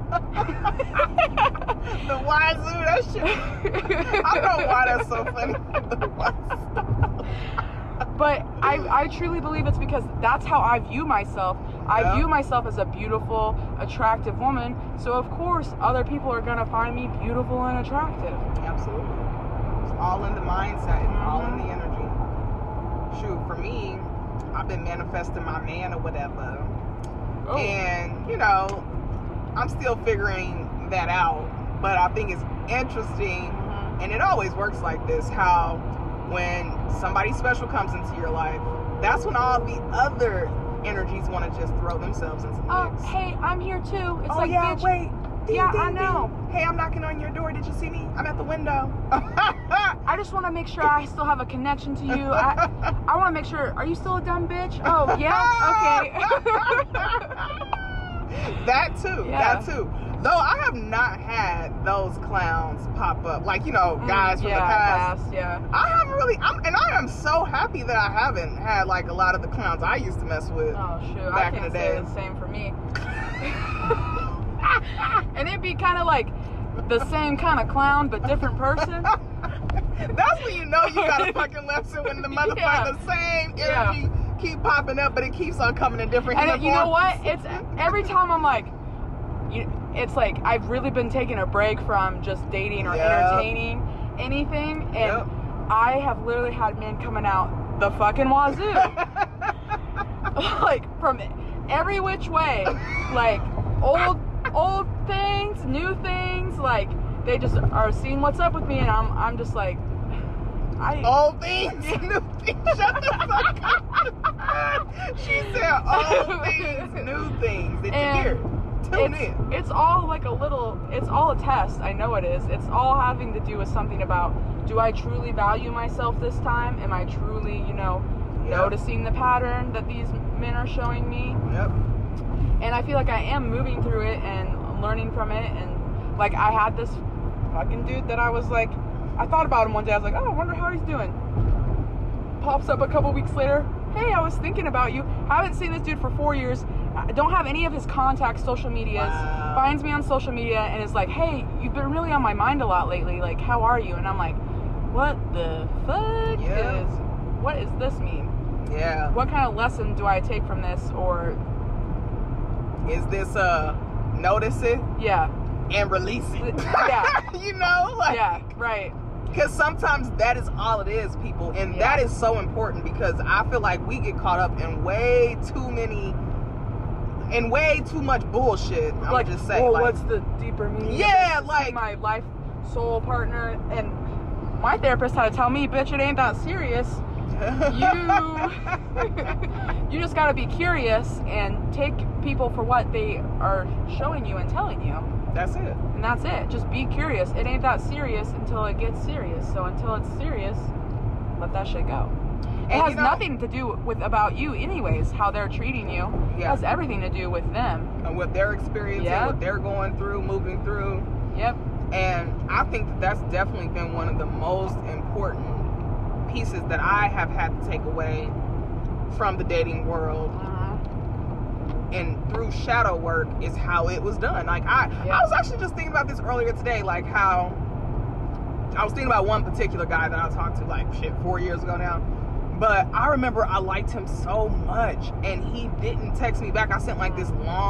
Speaker 2: The wazoo, that shit. I don't know why that's so funny. The wazoo.
Speaker 3: But I, I truly believe it's because that's how I view myself. I
Speaker 2: Yeah.
Speaker 3: view myself as a beautiful, attractive woman. So of course, other people are gonna find me beautiful and attractive.
Speaker 2: Absolutely. It's all in the mindset and all in the energy. Shoot, for me, I've been manifesting my man or whatever.
Speaker 3: Oh.
Speaker 2: And, you know, I'm still figuring that out. But I think it's interesting,
Speaker 3: Mhm.
Speaker 2: and it always works like this, how when somebody special comes into your life, that's when all the other energies want to just throw themselves into the
Speaker 3: Oh,
Speaker 2: mix.
Speaker 3: hey, I'm here too. It's
Speaker 2: Oh,
Speaker 3: like,
Speaker 2: yeah,
Speaker 3: bitch,
Speaker 2: wait. Ding,
Speaker 3: Yeah,
Speaker 2: ding,
Speaker 3: I know.
Speaker 2: ding. Hey, I'm knocking on your door. Did you see me? I'm at the window.
Speaker 3: I just want to make sure I still have a connection to you. I, I want to make sure. Are you still a dumb bitch? Oh, yeah? Okay.
Speaker 2: That too.
Speaker 3: Yeah.
Speaker 2: That too. Though I have not had those clowns pop up, like, you know, guys
Speaker 3: Mm,
Speaker 2: from
Speaker 3: yeah,
Speaker 2: the past.
Speaker 3: past, yeah.
Speaker 2: I haven't really, I'm, and I am so happy that I haven't had like a lot of the clowns I used to mess with.
Speaker 3: Oh, shoot.
Speaker 2: Back
Speaker 3: I
Speaker 2: in
Speaker 3: can't
Speaker 2: the
Speaker 3: say
Speaker 2: day.
Speaker 3: the same for me. And it'd be kind of like the same kind of clown, but different person.
Speaker 2: That's when you know you got a fucking lesson, when the motherfucker,
Speaker 3: Yeah.
Speaker 2: the same
Speaker 3: Yeah.
Speaker 2: energy keep popping up, but it keeps on coming in different
Speaker 3: And it, you know
Speaker 2: uniforms.
Speaker 3: what? It's every time I'm like, you, it's like I've really been taking a break from just dating or
Speaker 2: Yep.
Speaker 3: entertaining anything, and
Speaker 2: Yep.
Speaker 3: I have literally had men coming out the fucking wazoo, like from every which way, like old old things, new things, like they just are seeing what's up with me, and I'm I'm just like, I
Speaker 2: Old things, new things. Shut the fuck up. She said old things, new things. Did
Speaker 3: And
Speaker 2: you hear? Tune
Speaker 3: it's,
Speaker 2: in.
Speaker 3: it's all like a little, it's all a test. I know it is. It's all having to do with something about, do I truly value myself this time? Am I truly, you know,
Speaker 2: Yep.
Speaker 3: noticing the pattern that these men are showing me?
Speaker 2: Yep.
Speaker 3: And I feel like I am moving through it and learning from it. And like I had this fucking dude that I was like, I thought about him one day. I was like, oh, I wonder how he's doing. Pops up a couple weeks later. Hey, I was thinking about you. Haven't seen this dude for four years. I don't have any of his contacts, social medias.
Speaker 2: Wow.
Speaker 3: Finds me on social media and is like, hey, you've been really on my mind a lot lately. Like, how are you? And I'm like, what the fuck
Speaker 2: Yeah.
Speaker 3: is, what does this mean?
Speaker 2: Yeah.
Speaker 3: What kind of lesson do I take from this? Or,
Speaker 2: Is this uh notice it
Speaker 3: yeah,
Speaker 2: and release it?
Speaker 3: Yeah.
Speaker 2: You know, like,
Speaker 3: yeah, right.
Speaker 2: because sometimes that is all it is, people, and
Speaker 3: Yeah.
Speaker 2: that is so important, because I feel like we get caught up in way too many, in way too much bullshit. I'm
Speaker 3: like,
Speaker 2: just saying,
Speaker 3: well,
Speaker 2: like,
Speaker 3: what's the deeper meaning? of
Speaker 2: Yeah,
Speaker 3: this?
Speaker 2: like-
Speaker 3: my life soul partner, and my therapist had to tell me, bitch, it ain't that serious. You, you just gotta be curious and take people for what they are showing you and telling you,
Speaker 2: that's it.
Speaker 3: and that's it. Just be curious. It ain't that serious until it gets serious. So until it's serious, let that shit go. It
Speaker 2: And
Speaker 3: has
Speaker 2: you know-
Speaker 3: nothing to do with about you, anyways. How they're treating you. It
Speaker 2: Yeah.
Speaker 3: has everything to do with them.
Speaker 2: And what they're experiencing,
Speaker 3: Yeah.
Speaker 2: what they're going through, moving through.
Speaker 3: Yep.
Speaker 2: And I think that that's definitely been one of the most important pieces that I have had to take away from the dating world.
Speaker 3: Mhm.
Speaker 2: and through shadow work is how it was done. Like I,
Speaker 3: Yeah.
Speaker 2: I was actually just thinking about this earlier today, like how I was thinking about one particular guy that I talked to like shit four years ago now. But I remember I liked him so much, and he didn't text me back. I sent like this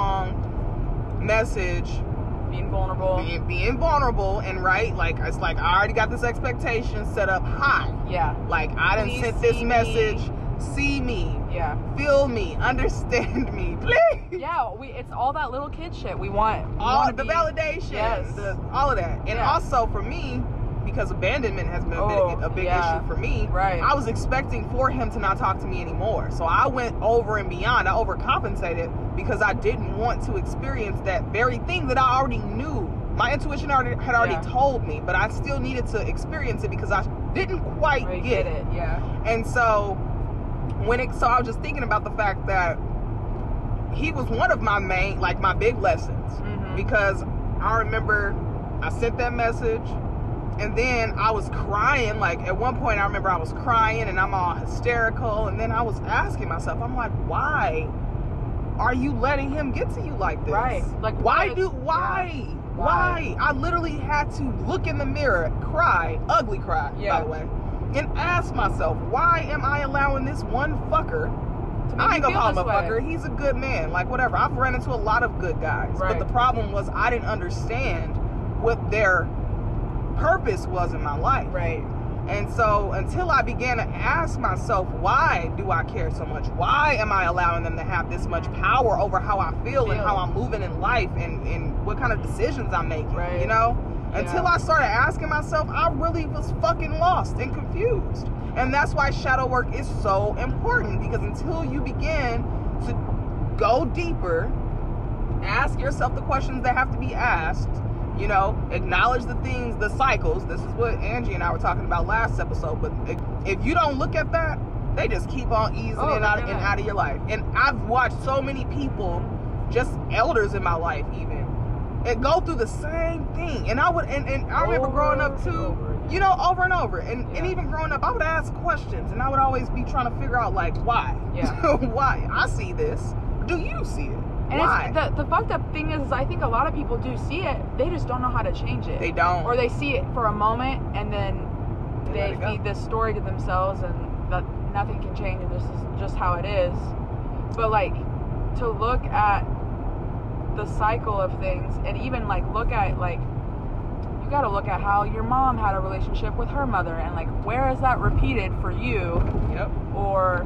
Speaker 2: long message,
Speaker 3: Being vulnerable.
Speaker 2: being, being vulnerable, and right, like it's like I already got this expectation set up high.
Speaker 3: Yeah.
Speaker 2: Like I done
Speaker 3: Please
Speaker 2: sent this
Speaker 3: see
Speaker 2: message,
Speaker 3: me.
Speaker 2: see me,
Speaker 3: Yeah.
Speaker 2: feel me, understand me, please.
Speaker 3: Yeah, we it's all that little kid shit. We want we
Speaker 2: All
Speaker 3: wanna
Speaker 2: the
Speaker 3: be,
Speaker 2: validation,
Speaker 3: Yes.
Speaker 2: the, all of that, and
Speaker 3: Yeah.
Speaker 2: also for me, because abandonment has been a
Speaker 3: Oh,
Speaker 2: big, a big
Speaker 3: yeah.
Speaker 2: issue for me.
Speaker 3: Right.
Speaker 2: I was expecting for him to not talk to me anymore, so I went over and beyond. I overcompensated because I didn't want to experience that very thing that I already knew. My intuition already had already
Speaker 3: Yeah.
Speaker 2: told me, but I still needed to experience it because I didn't quite
Speaker 3: I
Speaker 2: get,
Speaker 3: get
Speaker 2: it.
Speaker 3: it. Yeah.
Speaker 2: And so when it, so I was just thinking about the fact that he was one of my main, like my big lessons,
Speaker 3: Mhm.
Speaker 2: because I remember I sent that message, and then I was crying. Like at one point, I remember I was crying and I'm all hysterical, and then I was asking myself, I'm like, why are you letting him get to you like this?
Speaker 3: Right. Like,
Speaker 2: why
Speaker 3: what?
Speaker 2: do why?
Speaker 3: Yeah.
Speaker 2: Why?
Speaker 3: Why?
Speaker 2: I literally had to look in the mirror, cry, ugly cry,
Speaker 3: Yeah.
Speaker 2: by the way, and ask myself, why am I allowing this one fucker?
Speaker 3: To make
Speaker 2: I
Speaker 3: you
Speaker 2: ain't gonna
Speaker 3: feel
Speaker 2: call him a
Speaker 3: this
Speaker 2: fucker.
Speaker 3: way.
Speaker 2: He's a good man. Like whatever. I've run into a lot of good guys,
Speaker 3: Right.
Speaker 2: but the problem was I didn't understand what their purpose was in my life.
Speaker 3: Right.
Speaker 2: And so until I began to ask myself, why do I care so much? Why am I allowing them to have this much power over how I feel, and
Speaker 3: Feel.
Speaker 2: how I'm moving in life, and, and what kind of decisions I'm making,
Speaker 3: Right.
Speaker 2: you know?
Speaker 3: Yeah.
Speaker 2: Until I started asking myself, I really was fucking lost and confused. And that's why shadow work is so important, because until you begin to go deeper, ask yourself the questions that have to be asked, you know, acknowledge the things, the cycles. This is what Angie and I were talking about last episode. But if, if you don't look at that, they just keep on easing
Speaker 3: Oh,
Speaker 2: in, out,
Speaker 3: they're
Speaker 2: and
Speaker 3: gonna-
Speaker 2: out of your life. And I've watched so many people, just elders in my life even, and go through the same thing. And I would, and, and I remember
Speaker 3: Over
Speaker 2: growing up
Speaker 3: and
Speaker 2: too,
Speaker 3: over again.
Speaker 2: you know, over and over. And, and
Speaker 3: Yeah.
Speaker 2: even growing up, I would ask questions, and I would always be trying to figure out, like, why?
Speaker 3: Yeah.
Speaker 2: Why? I see this. Do you see it?
Speaker 3: And
Speaker 2: Why?
Speaker 3: it's, the, the fucked up thing is, is, I think a lot of people do see it. They just don't know how to change it.
Speaker 2: They don't.
Speaker 3: Or they see it for a moment, and then
Speaker 2: They
Speaker 3: they
Speaker 2: let it go.
Speaker 3: feed this story to themselves, and that nothing can change, and this is just how it is. But like, to look at the cycle of things, and even like look at like, you got to look at how your mom had a relationship with her mother, and like, where is that repeated for you?
Speaker 2: Yep.
Speaker 3: Or,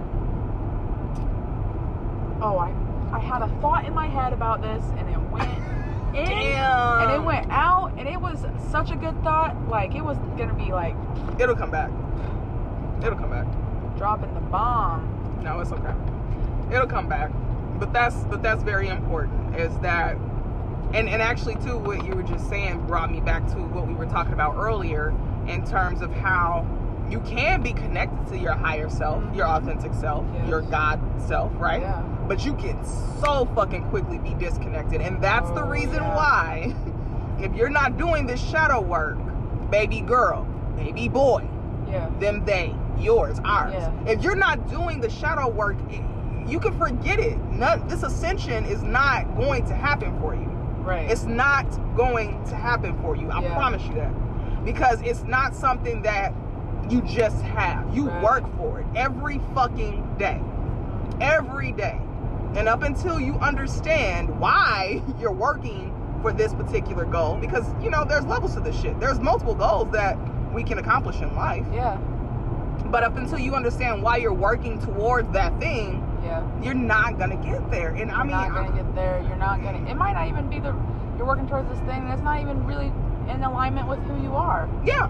Speaker 3: oh, I I had a thought in my head about this, and it went in,
Speaker 2: Damn.
Speaker 3: and it went out, and it was such a good thought. Like, it was gonna be like
Speaker 2: It'll come back. It'll come back.
Speaker 3: dropping the bomb.
Speaker 2: No, it's okay. It'll come back. But that's but that's very important. Is that and, and actually too, what you were just saying brought me back to what we were talking about earlier in terms of how you can be connected to your higher self,
Speaker 3: Mhm.
Speaker 2: your authentic self,
Speaker 3: Yes.
Speaker 2: your God self, right?
Speaker 3: Yeah.
Speaker 2: But you can so fucking quickly be disconnected. And that's the
Speaker 3: Oh,
Speaker 2: reason
Speaker 3: yeah.
Speaker 2: why, if you're not doing this shadow work, baby girl, baby boy,
Speaker 3: Yeah.
Speaker 2: them, they, yours, ours.
Speaker 3: Yeah.
Speaker 2: If you're not doing the shadow work, you can forget it. None, this ascension is not going to happen for you.
Speaker 3: Right.
Speaker 2: It's not going to happen for you. I
Speaker 3: Yeah.
Speaker 2: promise you that. Because it's not something that you just have. You
Speaker 3: Right.
Speaker 2: work for it every fucking day. Every day. And up until you understand why you're working for this particular goal, because, you know, there's levels to this shit. There's multiple goals that we can accomplish in life.
Speaker 3: Yeah.
Speaker 2: But up until you understand why you're working towards that thing,
Speaker 3: Yeah.
Speaker 2: you're not gonna get there. And I
Speaker 3: You're
Speaker 2: mean,
Speaker 3: not gonna
Speaker 2: I-
Speaker 3: get there. You're not gonna. It might not even be the. You're working towards this thing that's not even really in alignment with who you are.
Speaker 2: yeah.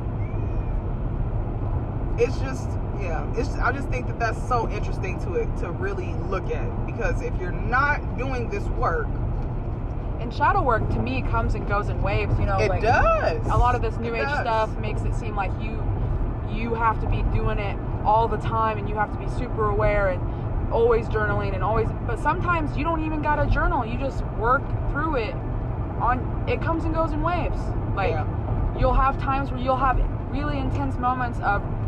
Speaker 2: It's just, yeah. It's. I just think that that's so interesting to it to really look at, because if you're not doing this work,
Speaker 3: And shadow work to me comes and goes in waves. You know,
Speaker 2: it
Speaker 3: like
Speaker 2: does.
Speaker 3: a lot of this new
Speaker 2: It
Speaker 3: age
Speaker 2: does.
Speaker 3: stuff makes it seem like you you have to be doing it all the time, and you have to be super aware and always journaling and always. But sometimes you don't even gotta journal. You just work through it. On it comes and goes in waves. Like
Speaker 2: Yeah.
Speaker 3: you'll have times where you'll have really intense moments of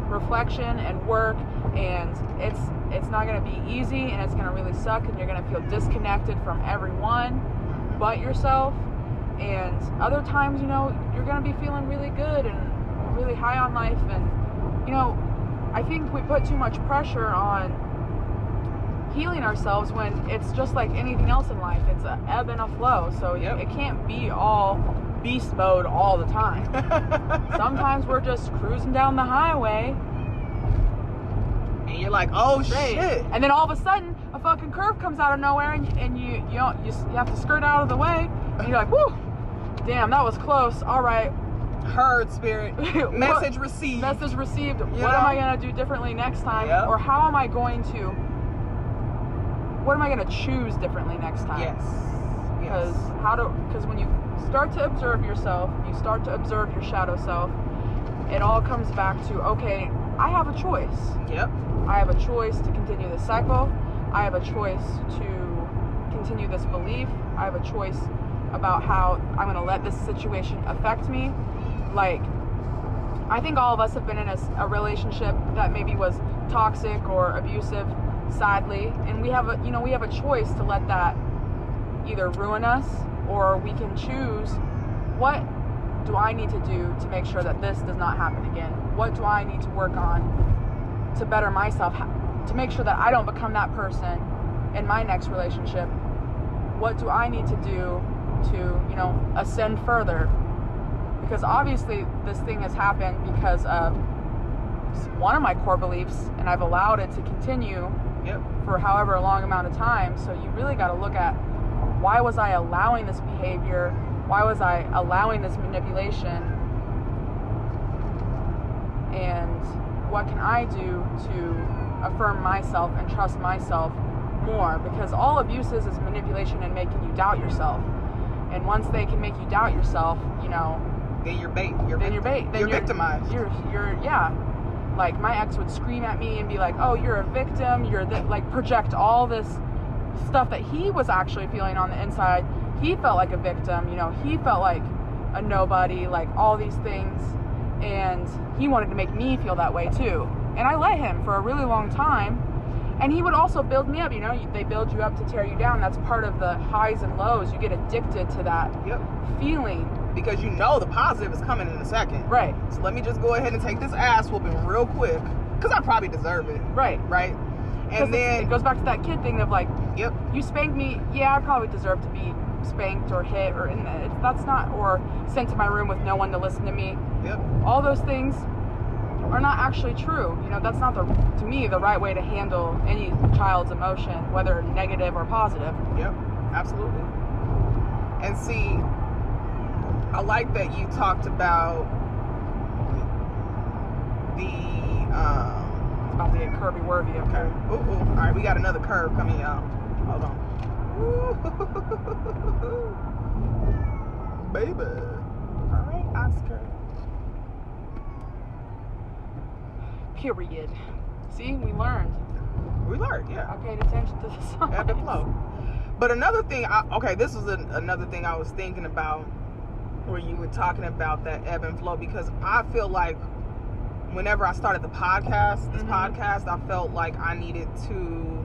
Speaker 3: reflection and work, and it's it's not going to be easy, and it's going to really suck, and you're going to feel disconnected from everyone but yourself. And other times, you know, you're going to be feeling really good and really high on life. And, you know, I think we put too much pressure on healing ourselves when it's just like anything else in life. It's an ebb and a flow. So
Speaker 2: Yep.
Speaker 3: it can't be all beast mode all the time. Sometimes we're just cruising down the highway.
Speaker 2: And you're like, oh,
Speaker 3: Great.
Speaker 2: shit.
Speaker 3: And then all of a sudden, a fucking curve comes out of nowhere, and, and you you, don't, you you have to skirt out of the way, and you're like, whoo, damn, that was close. All right.
Speaker 2: Heard, spirit. Message
Speaker 3: What-
Speaker 2: received.
Speaker 3: Message received. What
Speaker 2: know?
Speaker 3: am I going to do differently next time?
Speaker 2: Yep.
Speaker 3: Or how am I going to, what am I going to choose differently next time?
Speaker 2: Yes.
Speaker 3: Because
Speaker 2: Yes.
Speaker 3: how do, because when you start to observe yourself, you start to observe your shadow self, it all comes back to, okay, I have a choice.
Speaker 2: Yep.
Speaker 3: I have a choice to continue this cycle. I have a choice to continue this belief. I have a choice about how I'm going to let this situation affect me. Like, I think all of us have been in a, a relationship that maybe was toxic or abusive, sadly, and we have a, you know, we have a choice to let that either ruin us, or we can choose, what do I need to do to make sure that this does not happen again? What do I need to work on to better myself, to make sure that I don't become that person in my next relationship? What do I need to do to, you know, ascend further? Because obviously this thing has happened because of one of my core beliefs, and I've allowed it to continue
Speaker 2: Yep.
Speaker 3: for however long amount of time. So you really got to look at, why was I allowing this behavior? Why was I allowing this manipulation? And what can I do to affirm myself and trust myself more? Because all abuses is manipulation and making you doubt yourself. And once they can make you doubt yourself, you know,
Speaker 2: Then you're bait. You're
Speaker 3: then you're
Speaker 2: victim-
Speaker 3: bait. Then
Speaker 2: You're, victimized.
Speaker 3: You're, you're, yeah. Like, my ex would scream at me and be like, "Oh, you're a victim. You're the," like, project all this stuff that he was actually feeling on the inside. He felt like a victim. You know, he felt like a nobody. Like, all these things, and he wanted to make me feel that way too. And I let him for a really long time. And he would also build me up. You know, they build you up to tear you down. That's part of the highs and lows. You get addicted to that
Speaker 2: Yep.
Speaker 3: feeling.
Speaker 2: Because you know the positive is coming in a second.
Speaker 3: Right.
Speaker 2: So let me just go ahead and take this ass whooping real quick. Because I probably deserve it.
Speaker 3: Right.
Speaker 2: Right?
Speaker 3: 'Cause
Speaker 2: And
Speaker 3: it-
Speaker 2: then,
Speaker 3: it goes back to that kid thing of like,
Speaker 2: yep.
Speaker 3: you spanked me, yeah, I probably deserve to be spanked or hit, or in the, that's not, or sent to my room with no one to listen to me.
Speaker 2: Yep.
Speaker 3: All those things are not actually true. You know, that's not the, to me, the right way to handle any child's emotion, whether negative or positive.
Speaker 2: Yep. Absolutely. And see, I like that you talked about the, um,
Speaker 3: It's about to get curvy worthy,
Speaker 2: okay.
Speaker 3: okay?
Speaker 2: Ooh, ooh. All right, we got another curve coming, y'all. Hold on. Baby. All right, Oscar.
Speaker 3: Period. See, we learned.
Speaker 2: We learned, yeah.
Speaker 3: I paid attention to the signs.
Speaker 2: Ebb and flow. But another thing, I, okay, this was an, another thing I was thinking about where you were talking about that ebb and flow, because I feel like whenever I started the podcast, this
Speaker 3: Mhm.
Speaker 2: podcast, I felt like I needed to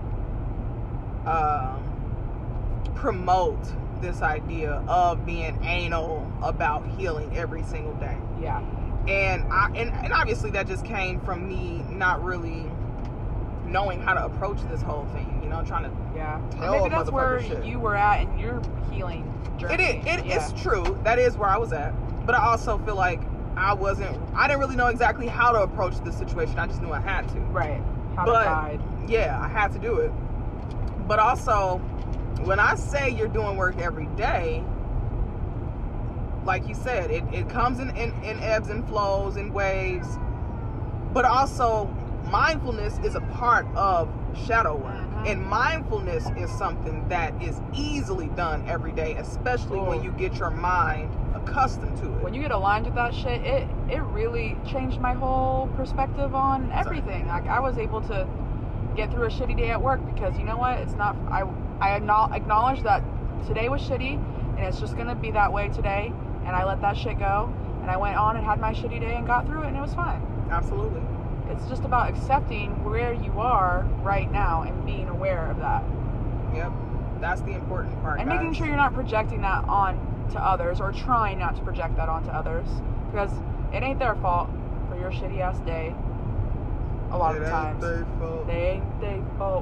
Speaker 2: um, promote this idea of being anal about healing every single day.
Speaker 3: Yeah.
Speaker 2: And I and, and obviously that just came from me not really knowing how to approach this whole thing, you know, trying to
Speaker 3: Yeah.
Speaker 2: Tell
Speaker 3: Maybe
Speaker 2: a
Speaker 3: that's where
Speaker 2: motherfucker shit.
Speaker 3: you were at in your healing journey.
Speaker 2: It is. It,
Speaker 3: yeah.
Speaker 2: It's true. That is where I was at. But I also feel like I wasn't. I didn't really know exactly how to approach the situation. I just knew I had to.
Speaker 3: Right. How
Speaker 2: But-
Speaker 3: to guide.
Speaker 2: Yeah, I had to do it. But also, when I say you're doing work every day, like you said, it, it comes in, in, in ebbs and flows and waves. But also, mindfulness is a part of shadow work.
Speaker 3: Mhm.
Speaker 2: And mindfulness is something that is easily done every day, especially when
Speaker 3: Ooh.
Speaker 2: you get your mind accustomed to it.
Speaker 3: When you get aligned with that shit, it it really changed my whole perspective on everything. Like, I was able to get through a shitty day at work because, you know what, it's not, I I acknow- acknowledge that today was shitty and it's just gonna be that way today, and I let that shit go. and I went on and had my shitty day and got through it, and it was fine.
Speaker 2: Absolutely.
Speaker 3: It's just about accepting where you are right now and being aware of that.
Speaker 2: Yep. That's the important part.
Speaker 3: And
Speaker 2: guys.
Speaker 3: making sure you're not projecting that on to others, or trying not to project that onto others, because it ain't their fault for your shitty ass day. A lot
Speaker 2: it
Speaker 3: of the times.
Speaker 2: Ain't their fault.
Speaker 3: They ain't their fault.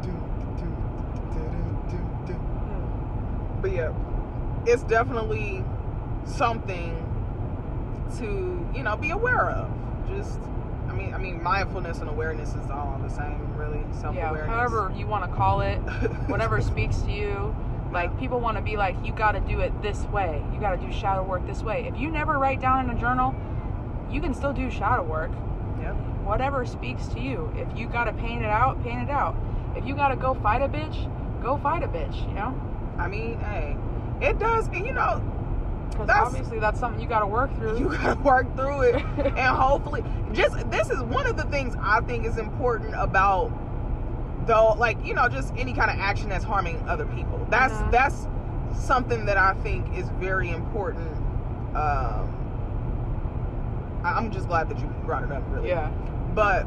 Speaker 2: But yeah, it's definitely something to, you know, be aware of. Just, I mean, I mean, mindfulness and awareness is all the same, really. Self-awareness.
Speaker 3: Yeah, however you want to call it, whatever speaks to you. Like, people want to be like, you got to do it this way. You got to do shadow work this way. If you never write down in a journal, you can still do shadow work.
Speaker 2: Yep.
Speaker 3: Whatever speaks to you. If you got to paint it out, paint it out. If you got to go fight a bitch, go fight a bitch, you know?
Speaker 2: I mean, hey, it does, and you know,
Speaker 3: because obviously that's something you got to work through.
Speaker 2: You got to work through it, and hopefully, just this is one of the things I think is important about, though, like, you know, just any kind of action that's harming other people. That's mm-hmm. that's something that I think is very important. Um, I'm just glad that you brought it up, really.
Speaker 3: Yeah.
Speaker 2: But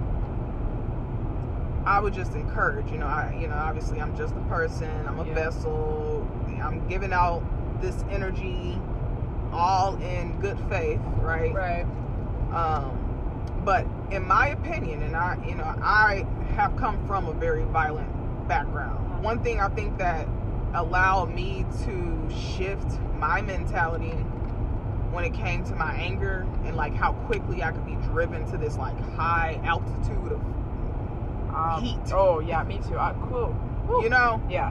Speaker 2: I would just encourage, you know, I, you know, obviously I'm just a person, I'm a
Speaker 3: yeah.
Speaker 2: vessel, I'm giving out this energy all in good faith, right?
Speaker 3: Right.
Speaker 2: Um, but in my opinion, and I, you know, I have come from a very violent background. One thing I think that allowed me to shift my mentality when it came to my anger and like how quickly I could be driven to this like high altitude of
Speaker 3: Um,
Speaker 2: heat.
Speaker 3: Oh yeah, me too. I, cool. Woo.
Speaker 2: You know?
Speaker 3: Yeah.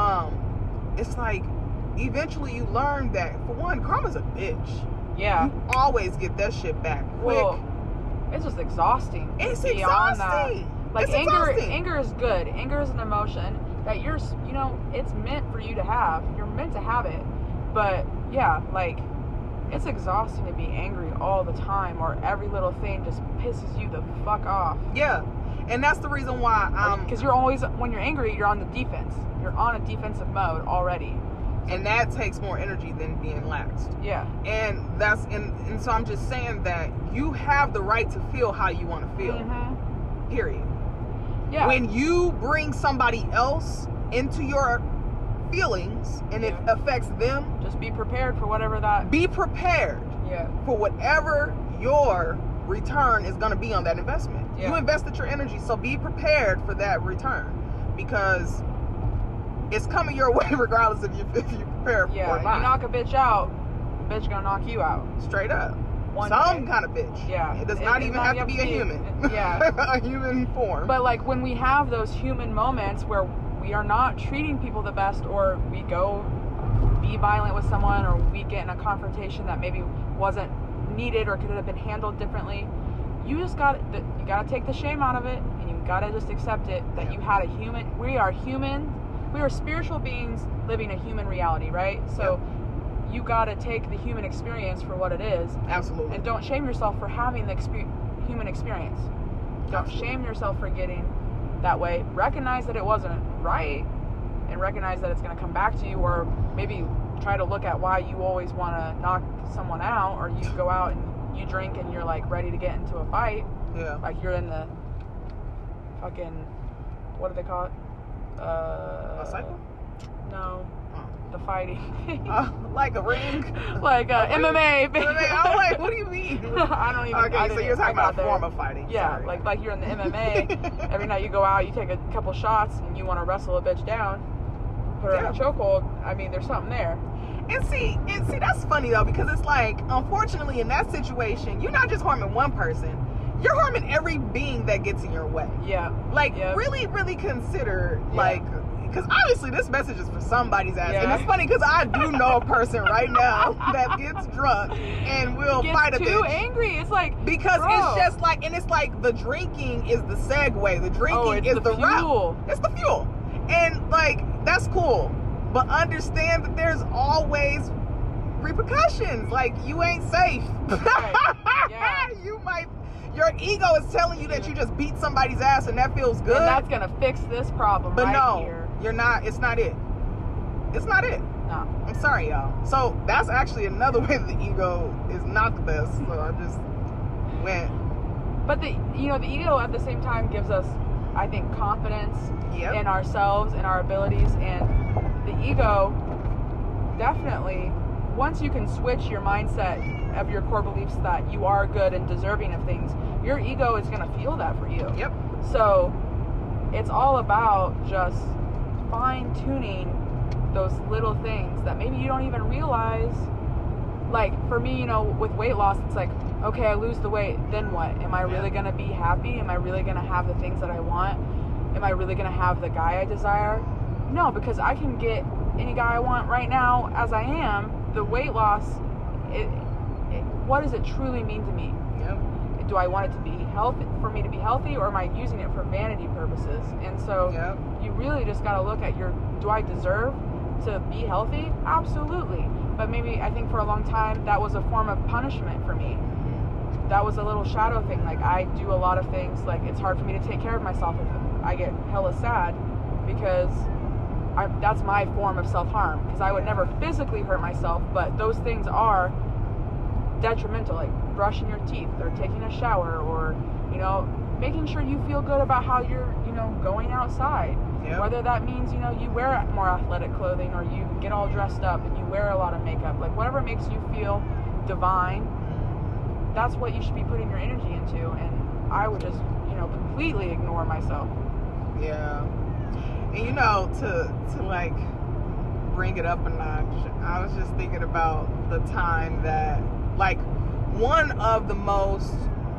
Speaker 2: Um, it's like eventually you learn that for one, karma's a bitch.
Speaker 3: Yeah.
Speaker 2: You always get that shit back quick.
Speaker 3: Well, it's just exhausting.
Speaker 2: It's
Speaker 3: beyond
Speaker 2: exhausting.
Speaker 3: That. Like
Speaker 2: it's
Speaker 3: anger,
Speaker 2: exhausting.
Speaker 3: anger is good. Anger is an emotion that you're, you know, it's meant for you to have. You're meant to have it. But yeah, like it's exhausting to be angry all the time, or every little thing just pisses you the fuck off.
Speaker 2: Yeah. And that's the reason why I'm...
Speaker 3: Because you're always, when you're angry, you're on the defense. You're on a defensive mode already.
Speaker 2: And that takes more energy than being laxed.
Speaker 3: Yeah.
Speaker 2: And that's... And, and so I'm just saying that you have the right to feel how you want to feel.
Speaker 3: Mm-hmm.
Speaker 2: Period.
Speaker 3: Yeah.
Speaker 2: When you bring somebody else into your feelings and
Speaker 3: yeah.
Speaker 2: it affects them...
Speaker 3: Just be prepared for whatever that...
Speaker 2: Be prepared.
Speaker 3: Yeah.
Speaker 2: For whatever your return is going to be on that investment.
Speaker 3: Yeah.
Speaker 2: You invested your energy, so be prepared for that return, because it's coming your way regardless if you if you prepare
Speaker 3: yeah,
Speaker 2: for it. Yeah,
Speaker 3: you knock a bitch out, the bitch gonna knock you out.
Speaker 2: Straight up.
Speaker 3: One
Speaker 2: Some
Speaker 3: day.
Speaker 2: kind of bitch.
Speaker 3: Yeah.
Speaker 2: It does
Speaker 3: It-
Speaker 2: not
Speaker 3: it's
Speaker 2: even
Speaker 3: not
Speaker 2: have to
Speaker 3: have
Speaker 2: be
Speaker 3: to
Speaker 2: a
Speaker 3: be-
Speaker 2: human.
Speaker 3: yeah.
Speaker 2: A human form.
Speaker 3: But like when we have those human moments where we are not treating people the best, or we go be violent with someone, or we get in a confrontation that maybe wasn't needed or could have been handled differently, you just got you got to take the shame out of it, and you got to just accept it that
Speaker 2: yeah.
Speaker 3: you had a human. We are human. We are spiritual beings living a human reality, right? So
Speaker 2: yeah.
Speaker 3: you got to take the human experience for what it is.
Speaker 2: Absolutely.
Speaker 3: And don't shame yourself for having the exper- human experience. Don't
Speaker 2: Absolutely.
Speaker 3: shame yourself for getting that way. Recognize that it wasn't right, and recognize that it's going to come back to you, or maybe try to look at why you always want to knock someone out, or you go out and you drink and you're like ready to get into a fight.
Speaker 2: Yeah.
Speaker 3: Like you're in the fucking, what do they call it? Uh,
Speaker 2: A cycle?
Speaker 3: No.
Speaker 2: Oh.
Speaker 3: The fighting.
Speaker 2: Uh, like a ring?
Speaker 3: Like uh, M M A.
Speaker 2: M M A? I'm like, what do you mean?
Speaker 3: I don't even.
Speaker 2: Okay,
Speaker 3: I
Speaker 2: so
Speaker 3: didn't-
Speaker 2: you're talking
Speaker 3: I got
Speaker 2: about a
Speaker 3: there.
Speaker 2: form of fighting.
Speaker 3: Yeah,
Speaker 2: Sorry.
Speaker 3: like like you're in the M M A. Every night you go out, you take a couple shots, and you want to wrestle a bitch down, put her
Speaker 2: Yeah.
Speaker 3: in a chokehold. I mean, there's something there.
Speaker 2: And see, and see, that's funny though, because it's like, unfortunately, in that situation, you're not just harming one person, you're harming every being that gets in your way.
Speaker 3: Yeah.
Speaker 2: Like,
Speaker 3: Yep.
Speaker 2: really, really consider,
Speaker 3: Yeah.
Speaker 2: like, because obviously this message is for somebody's ass.
Speaker 3: Yeah.
Speaker 2: And it's funny because I do know a person right now that gets drunk and will
Speaker 3: Gets
Speaker 2: fight a
Speaker 3: too
Speaker 2: bitch.
Speaker 3: angry. It's like
Speaker 2: Because
Speaker 3: bro.
Speaker 2: it's just like, and it's like the drinking is the segue. The drinking
Speaker 3: Oh, it's
Speaker 2: is
Speaker 3: the
Speaker 2: the,
Speaker 3: fuel.
Speaker 2: route. It's the fuel. And like, that's cool. But understand that there's always repercussions. Like, you ain't safe.
Speaker 3: Right. Yeah.
Speaker 2: You might, your ego is telling you that you just beat somebody's ass and that feels good.
Speaker 3: And that's gonna fix this problem
Speaker 2: but
Speaker 3: right
Speaker 2: no,
Speaker 3: here.
Speaker 2: you're not. It's not it. It's not it.
Speaker 3: No.
Speaker 2: I'm sorry, y'all. So that's actually another way that the ego is not the best. So I just went.
Speaker 3: But the you know the ego at the same time gives us, I think, confidence
Speaker 2: Yep.
Speaker 3: in ourselves and our abilities, and the ego definitely, once you can switch your mindset of your core beliefs that you are good and deserving of things, your ego is going to feel that for you.
Speaker 2: Yep.
Speaker 3: So it's all about just fine-tuning those little things that maybe you don't even realize. Like for me, you know, with weight loss, it's like, okay, I lose the weight, then what? Am I really
Speaker 2: Yeah.
Speaker 3: going to be happy? Am I really going to have the things that I want? Am I really going to have the guy I desire? No, because I can get any guy I want right now as I am. The weight loss, it, it, what does it truly mean to me?
Speaker 2: Yep.
Speaker 3: Do I want it to be healthy, for me to be healthy, or am I using it for vanity purposes? And so
Speaker 2: Yep.
Speaker 3: you really just got to look at your, do I deserve to be healthy? Absolutely. But maybe I think for a long time that was a form of punishment for me. That was a little shadow thing. Like I do a lot of things, like it's hard for me to take care of myself if I get hella sad, because I, that's my form of self-harm, because I would never physically hurt myself, but those things are detrimental, like brushing your teeth or taking a shower, or, you know, making sure you feel good about how you're, you know, going outside.
Speaker 2: Yep.
Speaker 3: Whether that means, you know, you wear more athletic clothing, or you get all dressed up and you wear a lot of makeup, like whatever makes you feel divine, that's what you should be putting your energy into. And I would just, you know, completely ignore myself.
Speaker 2: Yeah. And you know, to to like bring it up a notch, I was just thinking about the time that, like, one of the most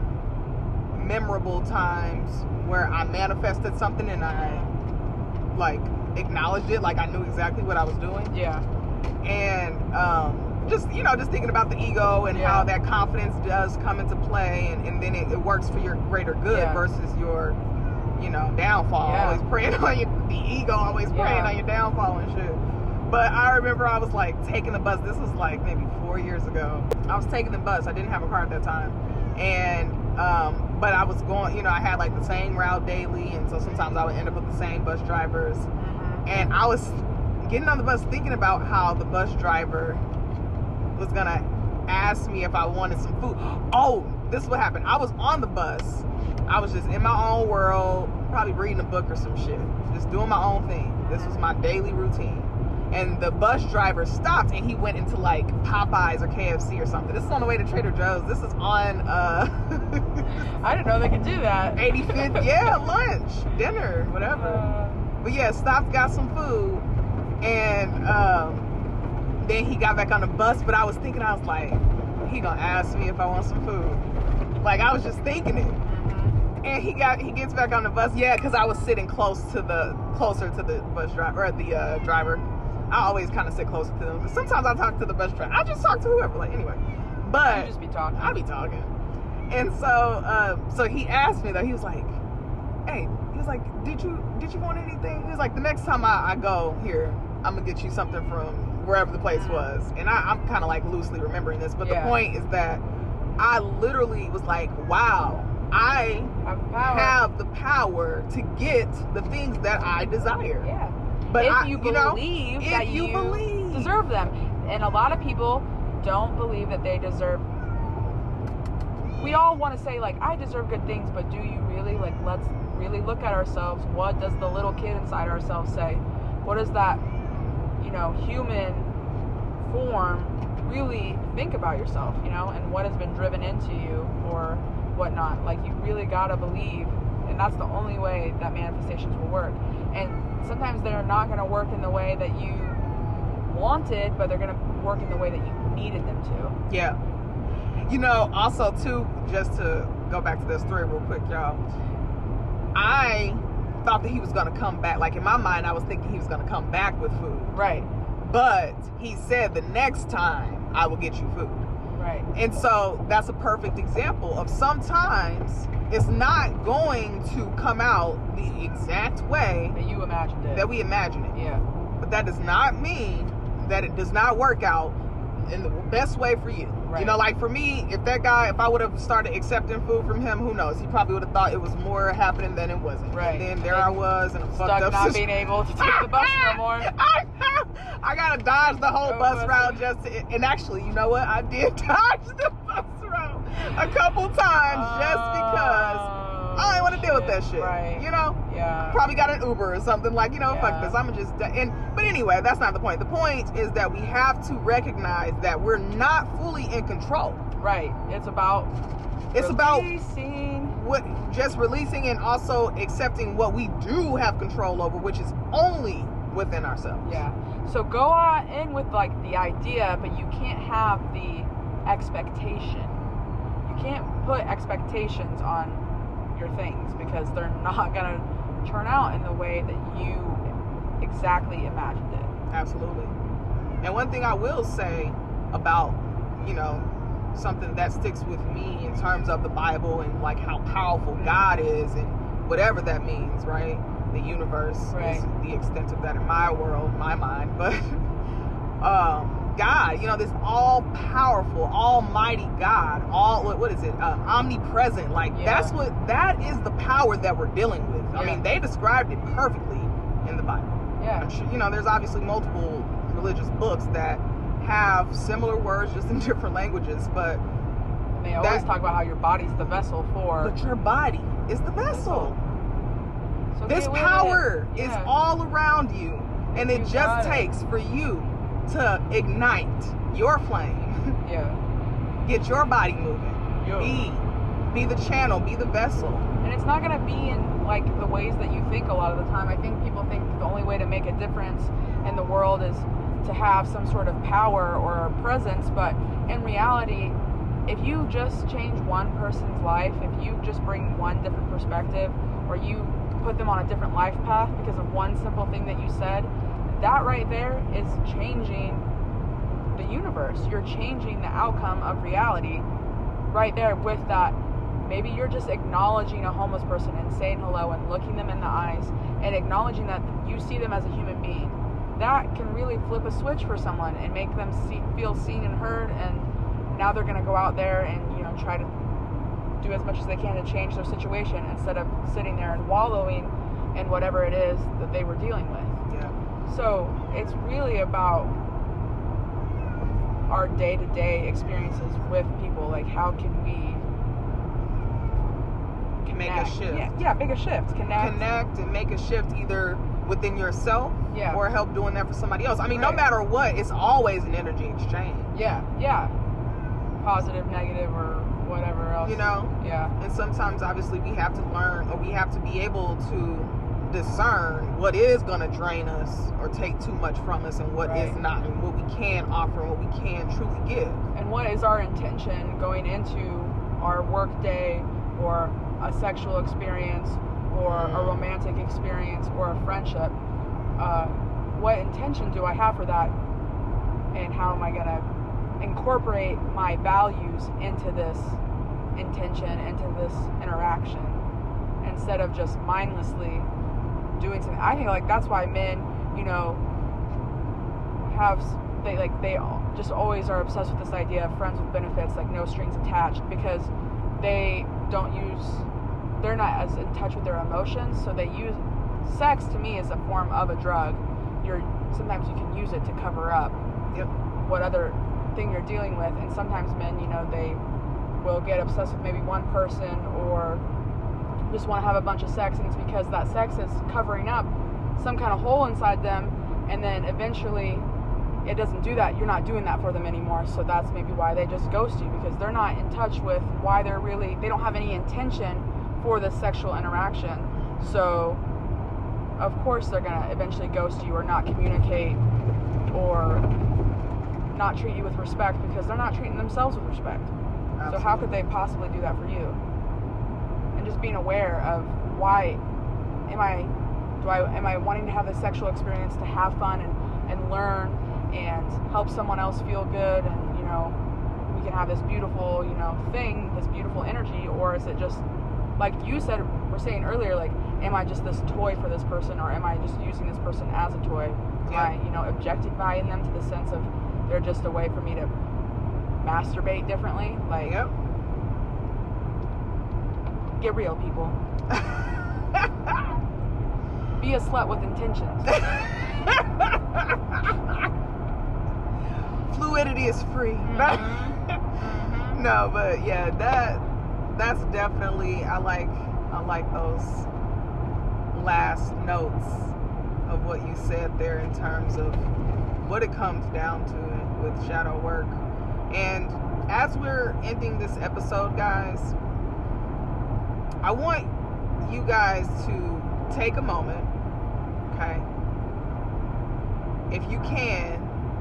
Speaker 2: memorable times where I manifested something and I like acknowledged it, like I knew exactly what I was doing.
Speaker 3: Yeah.
Speaker 2: And um just, you know, just thinking about the ego and
Speaker 3: Yeah.
Speaker 2: how that confidence does come into play, and, and then it, it works for your greater good
Speaker 3: Yeah.
Speaker 2: versus your, you know, downfall.
Speaker 3: Yeah.
Speaker 2: Always praying on your, the ego always praying
Speaker 3: Yeah.
Speaker 2: on your downfall and shit. But I remember I was like taking the bus. This was like maybe four years ago. I was taking the bus. I didn't have a car at that time. And, um, but I was going, you know, I had like the same route daily. And so sometimes I would end up with the same bus drivers.
Speaker 3: Mm-hmm.
Speaker 2: And I was getting on the bus thinking about how the bus driver was gonna ask me if I wanted some food. Oh, this is what happened. I was on the bus. I was just in my own world, probably reading a book or some shit, just doing my own thing. This was my daily routine. And the bus driver stopped and he went into like Popeyes or K F C or something. This is on the way to Trader Joe's. This is on uh
Speaker 3: I didn't know they could do that.
Speaker 2: eighty-fifth, yeah, lunch, dinner, whatever.
Speaker 3: Uh,
Speaker 2: But yeah, stopped, got some food, and um, then he got back on the bus. But I was thinking, I was like, he gonna ask me if I want some food. Like I was just thinking it.
Speaker 3: mm-hmm.
Speaker 2: And he got, he gets back on the bus. Yeah, because I was sitting close to the, closer to the bus driver, or the uh, driver. I always kind of sit closer to them. Because sometimes I talk to the bus driver. I just talk to whoever. Like anyway, but
Speaker 3: You just be talking.
Speaker 2: I be talking. And so, uh, so he asked me though. He was like, "Hey," he was like, "Did you did you want anything?" He was like, "The next time I, I go here, I'm gonna get you something from wherever the place was." And I, I'm kind of like loosely remembering this, but
Speaker 3: Yeah.
Speaker 2: the point is that I literally was like, "Wow, I
Speaker 3: Have power.
Speaker 2: have the power to get the things that I desire."
Speaker 3: Yeah.
Speaker 2: But
Speaker 3: if
Speaker 2: I,
Speaker 3: you
Speaker 2: you know,
Speaker 3: believe
Speaker 2: if
Speaker 3: that
Speaker 2: you
Speaker 3: you,
Speaker 2: believe.
Speaker 3: deserve them. And a lot of people don't believe that they deserve. We all want to say, like, I deserve good things, but do you really? Like, let's really look at ourselves. What does the little kid inside ourselves say? What does that, you know, human form really think about yourself, you know, and what has been driven into you or whatnot? Like, you really got to believe, and that's the only way that manifestations will work. And sometimes they're not going to work in the way that you wanted, but they're going to work in the way that you needed them to.
Speaker 2: Yeah. You know, also too, just to go back to this story real quick, y'all. I thought that he was gonna come back. Like in my mind, I was thinking he was gonna come back with food.
Speaker 3: Right.
Speaker 2: But he said the next time I will get you food.
Speaker 3: Right.
Speaker 2: And so that's a perfect example of sometimes it's not going to come out the exact way
Speaker 3: That you imagined it.
Speaker 2: that we imagine it.
Speaker 3: Yeah.
Speaker 2: But that does not mean that it does not work out in the best way for you.
Speaker 3: Right.
Speaker 2: You know, like for me, if that guy, if I would have started accepting food from him, who knows? He probably would have thought it was more happening than it wasn't.
Speaker 3: Right.
Speaker 2: And then there I was in a fucked
Speaker 3: Stuck
Speaker 2: up
Speaker 3: not
Speaker 2: situation.
Speaker 3: being able to take the bus no more.
Speaker 2: I, I gotta dodge the whole
Speaker 3: Oh,
Speaker 2: bus
Speaker 3: bus.
Speaker 2: route just to, and actually, you know what? I did dodge the bus route a couple times just because I ain't want to deal with that shit.
Speaker 3: Right.
Speaker 2: You know?
Speaker 3: Yeah.
Speaker 2: Probably got an Uber or something, like, you know,
Speaker 3: Yeah.
Speaker 2: fuck this, I'm just and but anyway, that's not the point. The point is that we have to recognize that we're not fully in control.
Speaker 3: Right. It's about
Speaker 2: It's about
Speaker 3: releasing.
Speaker 2: what just releasing and also accepting what we do have control over, which is only within ourselves.
Speaker 3: Yeah. So go on in with like the idea, but you can't have the expectation. You can't put expectations on your things because they're not gonna turn out in the way that you exactly imagined it.
Speaker 2: Absolutely. And one thing I will say about, you know, something that sticks with me in terms of the Bible and like how powerful God is and whatever that means, right? The universe
Speaker 3: Right.
Speaker 2: is the extent of that in my world, my mind. But um, God, you know, this all-powerful, almighty God, all what, what is it? Uh, omnipresent. Like
Speaker 3: Yeah.
Speaker 2: that's what that is the power that we're dealing with. I
Speaker 3: Yeah.
Speaker 2: mean, they described it perfectly in the Bible.
Speaker 3: Yeah.
Speaker 2: I'm sure, you know, there's obviously multiple religious books that have similar words just in different languages, but
Speaker 3: And they always
Speaker 2: that-
Speaker 3: talk about how your body's the vessel for.
Speaker 2: but your body is the vessel.
Speaker 3: So
Speaker 2: This
Speaker 3: get with
Speaker 2: power
Speaker 3: it.
Speaker 2: is
Speaker 3: Yeah.
Speaker 2: all around you, and it
Speaker 3: You got
Speaker 2: just
Speaker 3: it.
Speaker 2: takes for you to ignite your flame,
Speaker 3: Yeah.
Speaker 2: get your body moving,
Speaker 3: Yeah.
Speaker 2: be be the channel, be the vessel.
Speaker 3: And it's not going to be in like the ways that you think a lot of the time. I think people think the only way to make a difference in the world is to have some sort of power or presence, but in reality, if you just change one person's life, if you just bring one different perspective, or you put them on a different life path because of one simple thing that you said, that right there is changing the universe. You're changing the outcome of reality right there with that. Maybe you're just acknowledging a homeless person and saying hello and looking them in the eyes and acknowledging that you see them as a human being. That can really flip a switch for someone and make them see, feel seen and heard, and now they're going to go out there and, you know, try to do as much as they can to change their situation instead of sitting there and wallowing in whatever it is that they were dealing with.
Speaker 2: Yeah.
Speaker 3: So it's really about our day-to-day experiences with people. Like, how can we
Speaker 2: Make a
Speaker 3: connect?
Speaker 2: shift.
Speaker 3: Yeah, yeah, make a shift. Connect.
Speaker 2: Connect and make a shift either within yourself
Speaker 3: Yeah.
Speaker 2: or help doing that for somebody else. I mean, no
Speaker 3: Right.
Speaker 2: matter what, it's always an energy exchange.
Speaker 3: Yeah, yeah. Positive, negative, or whatever else.
Speaker 2: You know?
Speaker 3: Yeah.
Speaker 2: And sometimes, obviously, we have to learn, or we have to be able to discern what is going to drain us or take too much from us and what is
Speaker 3: Right.
Speaker 2: not, and what we can offer and what we can truly give.
Speaker 3: And what is our intention going into our work day, or a sexual experience, or a
Speaker 2: Mm.
Speaker 3: romantic experience, or a friendship? Uh, what intention do I have for that? And how am I going to incorporate my values into this intention, into this interaction, instead of just mindlessly doing something? I think like that's why men, you know, have they like they all, just always are obsessed with this idea of friends with benefits, like no strings attached, because they don't use, they're not as in touch with their emotions, so they use sex. To me, is a form of a drug. You're sometimes you can use it to cover up
Speaker 2: Yep.
Speaker 3: what other thing you're dealing with, and sometimes men, you know, they will get obsessed with maybe one person or just want to have a bunch of sex, and it's because that sex is covering up some kind of hole inside them, and then eventually it doesn't do that. You're not doing that for them anymore, so that's maybe why they just ghost you, because they're not in touch with why they're really, they don't have any intention for this sexual interaction. So of course they're gonna eventually ghost you or not communicate or not treat you with respect, because they're not treating themselves with respect. So how could they possibly do that for you? And just being aware of why am I do I am I wanting to have this sexual experience to have fun and, and learn and help someone else feel good, and, you know, we can have this beautiful, you know, thing, this beautiful energy, or is it just like you said, we're saying earlier, like, am I just this toy for this person, or am I just using this person as a toy? Am
Speaker 2: Yeah.
Speaker 3: I, you know, objectifying them to the sense of They're just a way for me to masturbate differently. Like,
Speaker 2: Yep.
Speaker 3: get real, people. Be a slut with intentions.
Speaker 2: Fluidity is free.
Speaker 3: Mm-hmm.
Speaker 2: No, but yeah, that that's definitely I like I like those last notes of what you said there in terms of what it comes down to with shadow work. And as we're ending this episode, guys, I want you guys to take a moment, okay? If you can,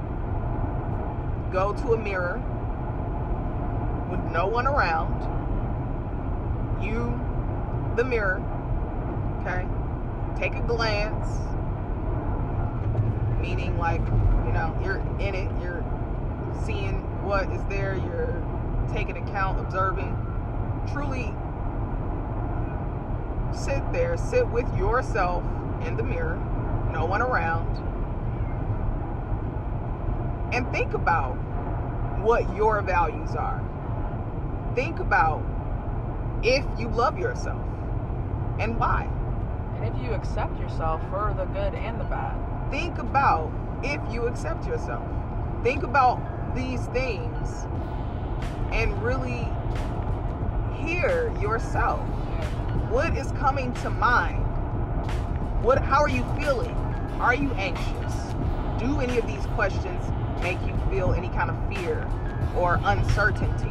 Speaker 2: go to a mirror with no one around. You, the mirror, okay? Take a glance, meaning like, you know, you're in it, you're seeing what is there, you're taking account, observing. Truly sit there, sit with yourself in the mirror, no one around, and think about what your values are. Think about if you love yourself and why.
Speaker 3: And if you accept yourself for the good and the bad.
Speaker 2: Think about if you accept yourself. Think about these things and really hear yourself. What is coming to mind? What? How are you feeling? Are you anxious? Do any of these questions make you feel any kind of fear or uncertainty?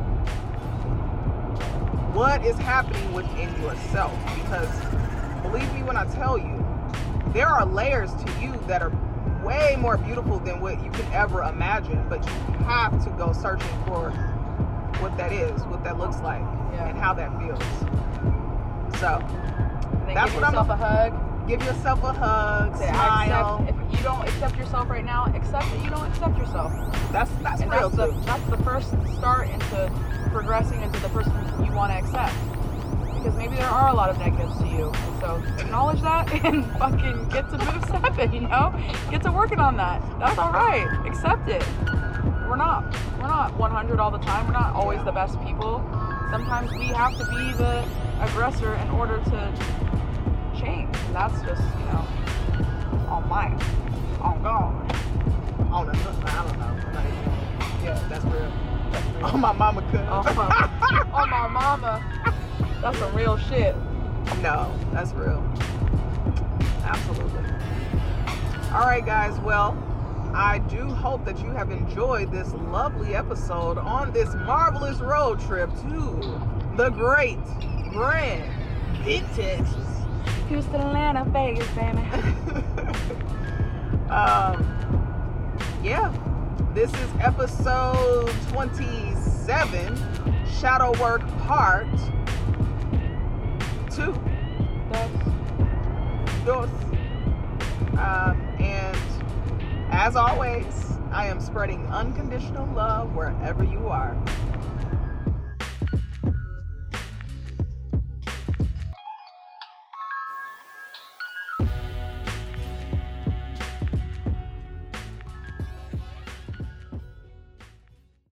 Speaker 2: What is happening within yourself? Because believe me when I tell you, there are layers to you that are way more beautiful than what you could ever imagine, but you have to go searching for what that is, what that looks like,
Speaker 3: Yeah.
Speaker 2: and how that feels. So
Speaker 3: And then
Speaker 2: that's
Speaker 3: give
Speaker 2: what I'm
Speaker 3: yourself a hug.
Speaker 2: give yourself a hug,
Speaker 3: Say,
Speaker 2: smile.
Speaker 3: accept, if you don't accept yourself right now, accept that you don't accept yourself.
Speaker 2: That's that's
Speaker 3: And
Speaker 2: real
Speaker 3: that's the,
Speaker 2: too.
Speaker 3: that's the first start into progressing into the person you want to accept. Because maybe there are a lot of negatives to you. So acknowledge that and fucking get to move stepping, you know? Get to working on that. That's alright. Accept it. We're not we're not one hundred all the time. We're not always the best people. Sometimes we have to be the aggressor in order to change. And that's just, you know, on mine. On God.
Speaker 2: Oh, no, I don't know. I'm not even- Yeah, that's real.
Speaker 3: That's real.
Speaker 2: Oh, my mama could.
Speaker 3: Oh my, oh my mama. That's some real shit.
Speaker 2: No, that's real. Absolutely. All right, guys. Well, I do hope that you have enjoyed this lovely episode on this marvelous road trip to the great grand Big Texas.
Speaker 3: Houston, Atlanta, Vegas, baby.
Speaker 2: um, yeah, this is episode twenty-seven, Shadow Work Part Two. Dos. Um, and as always, I am spreading unconditional love wherever you are.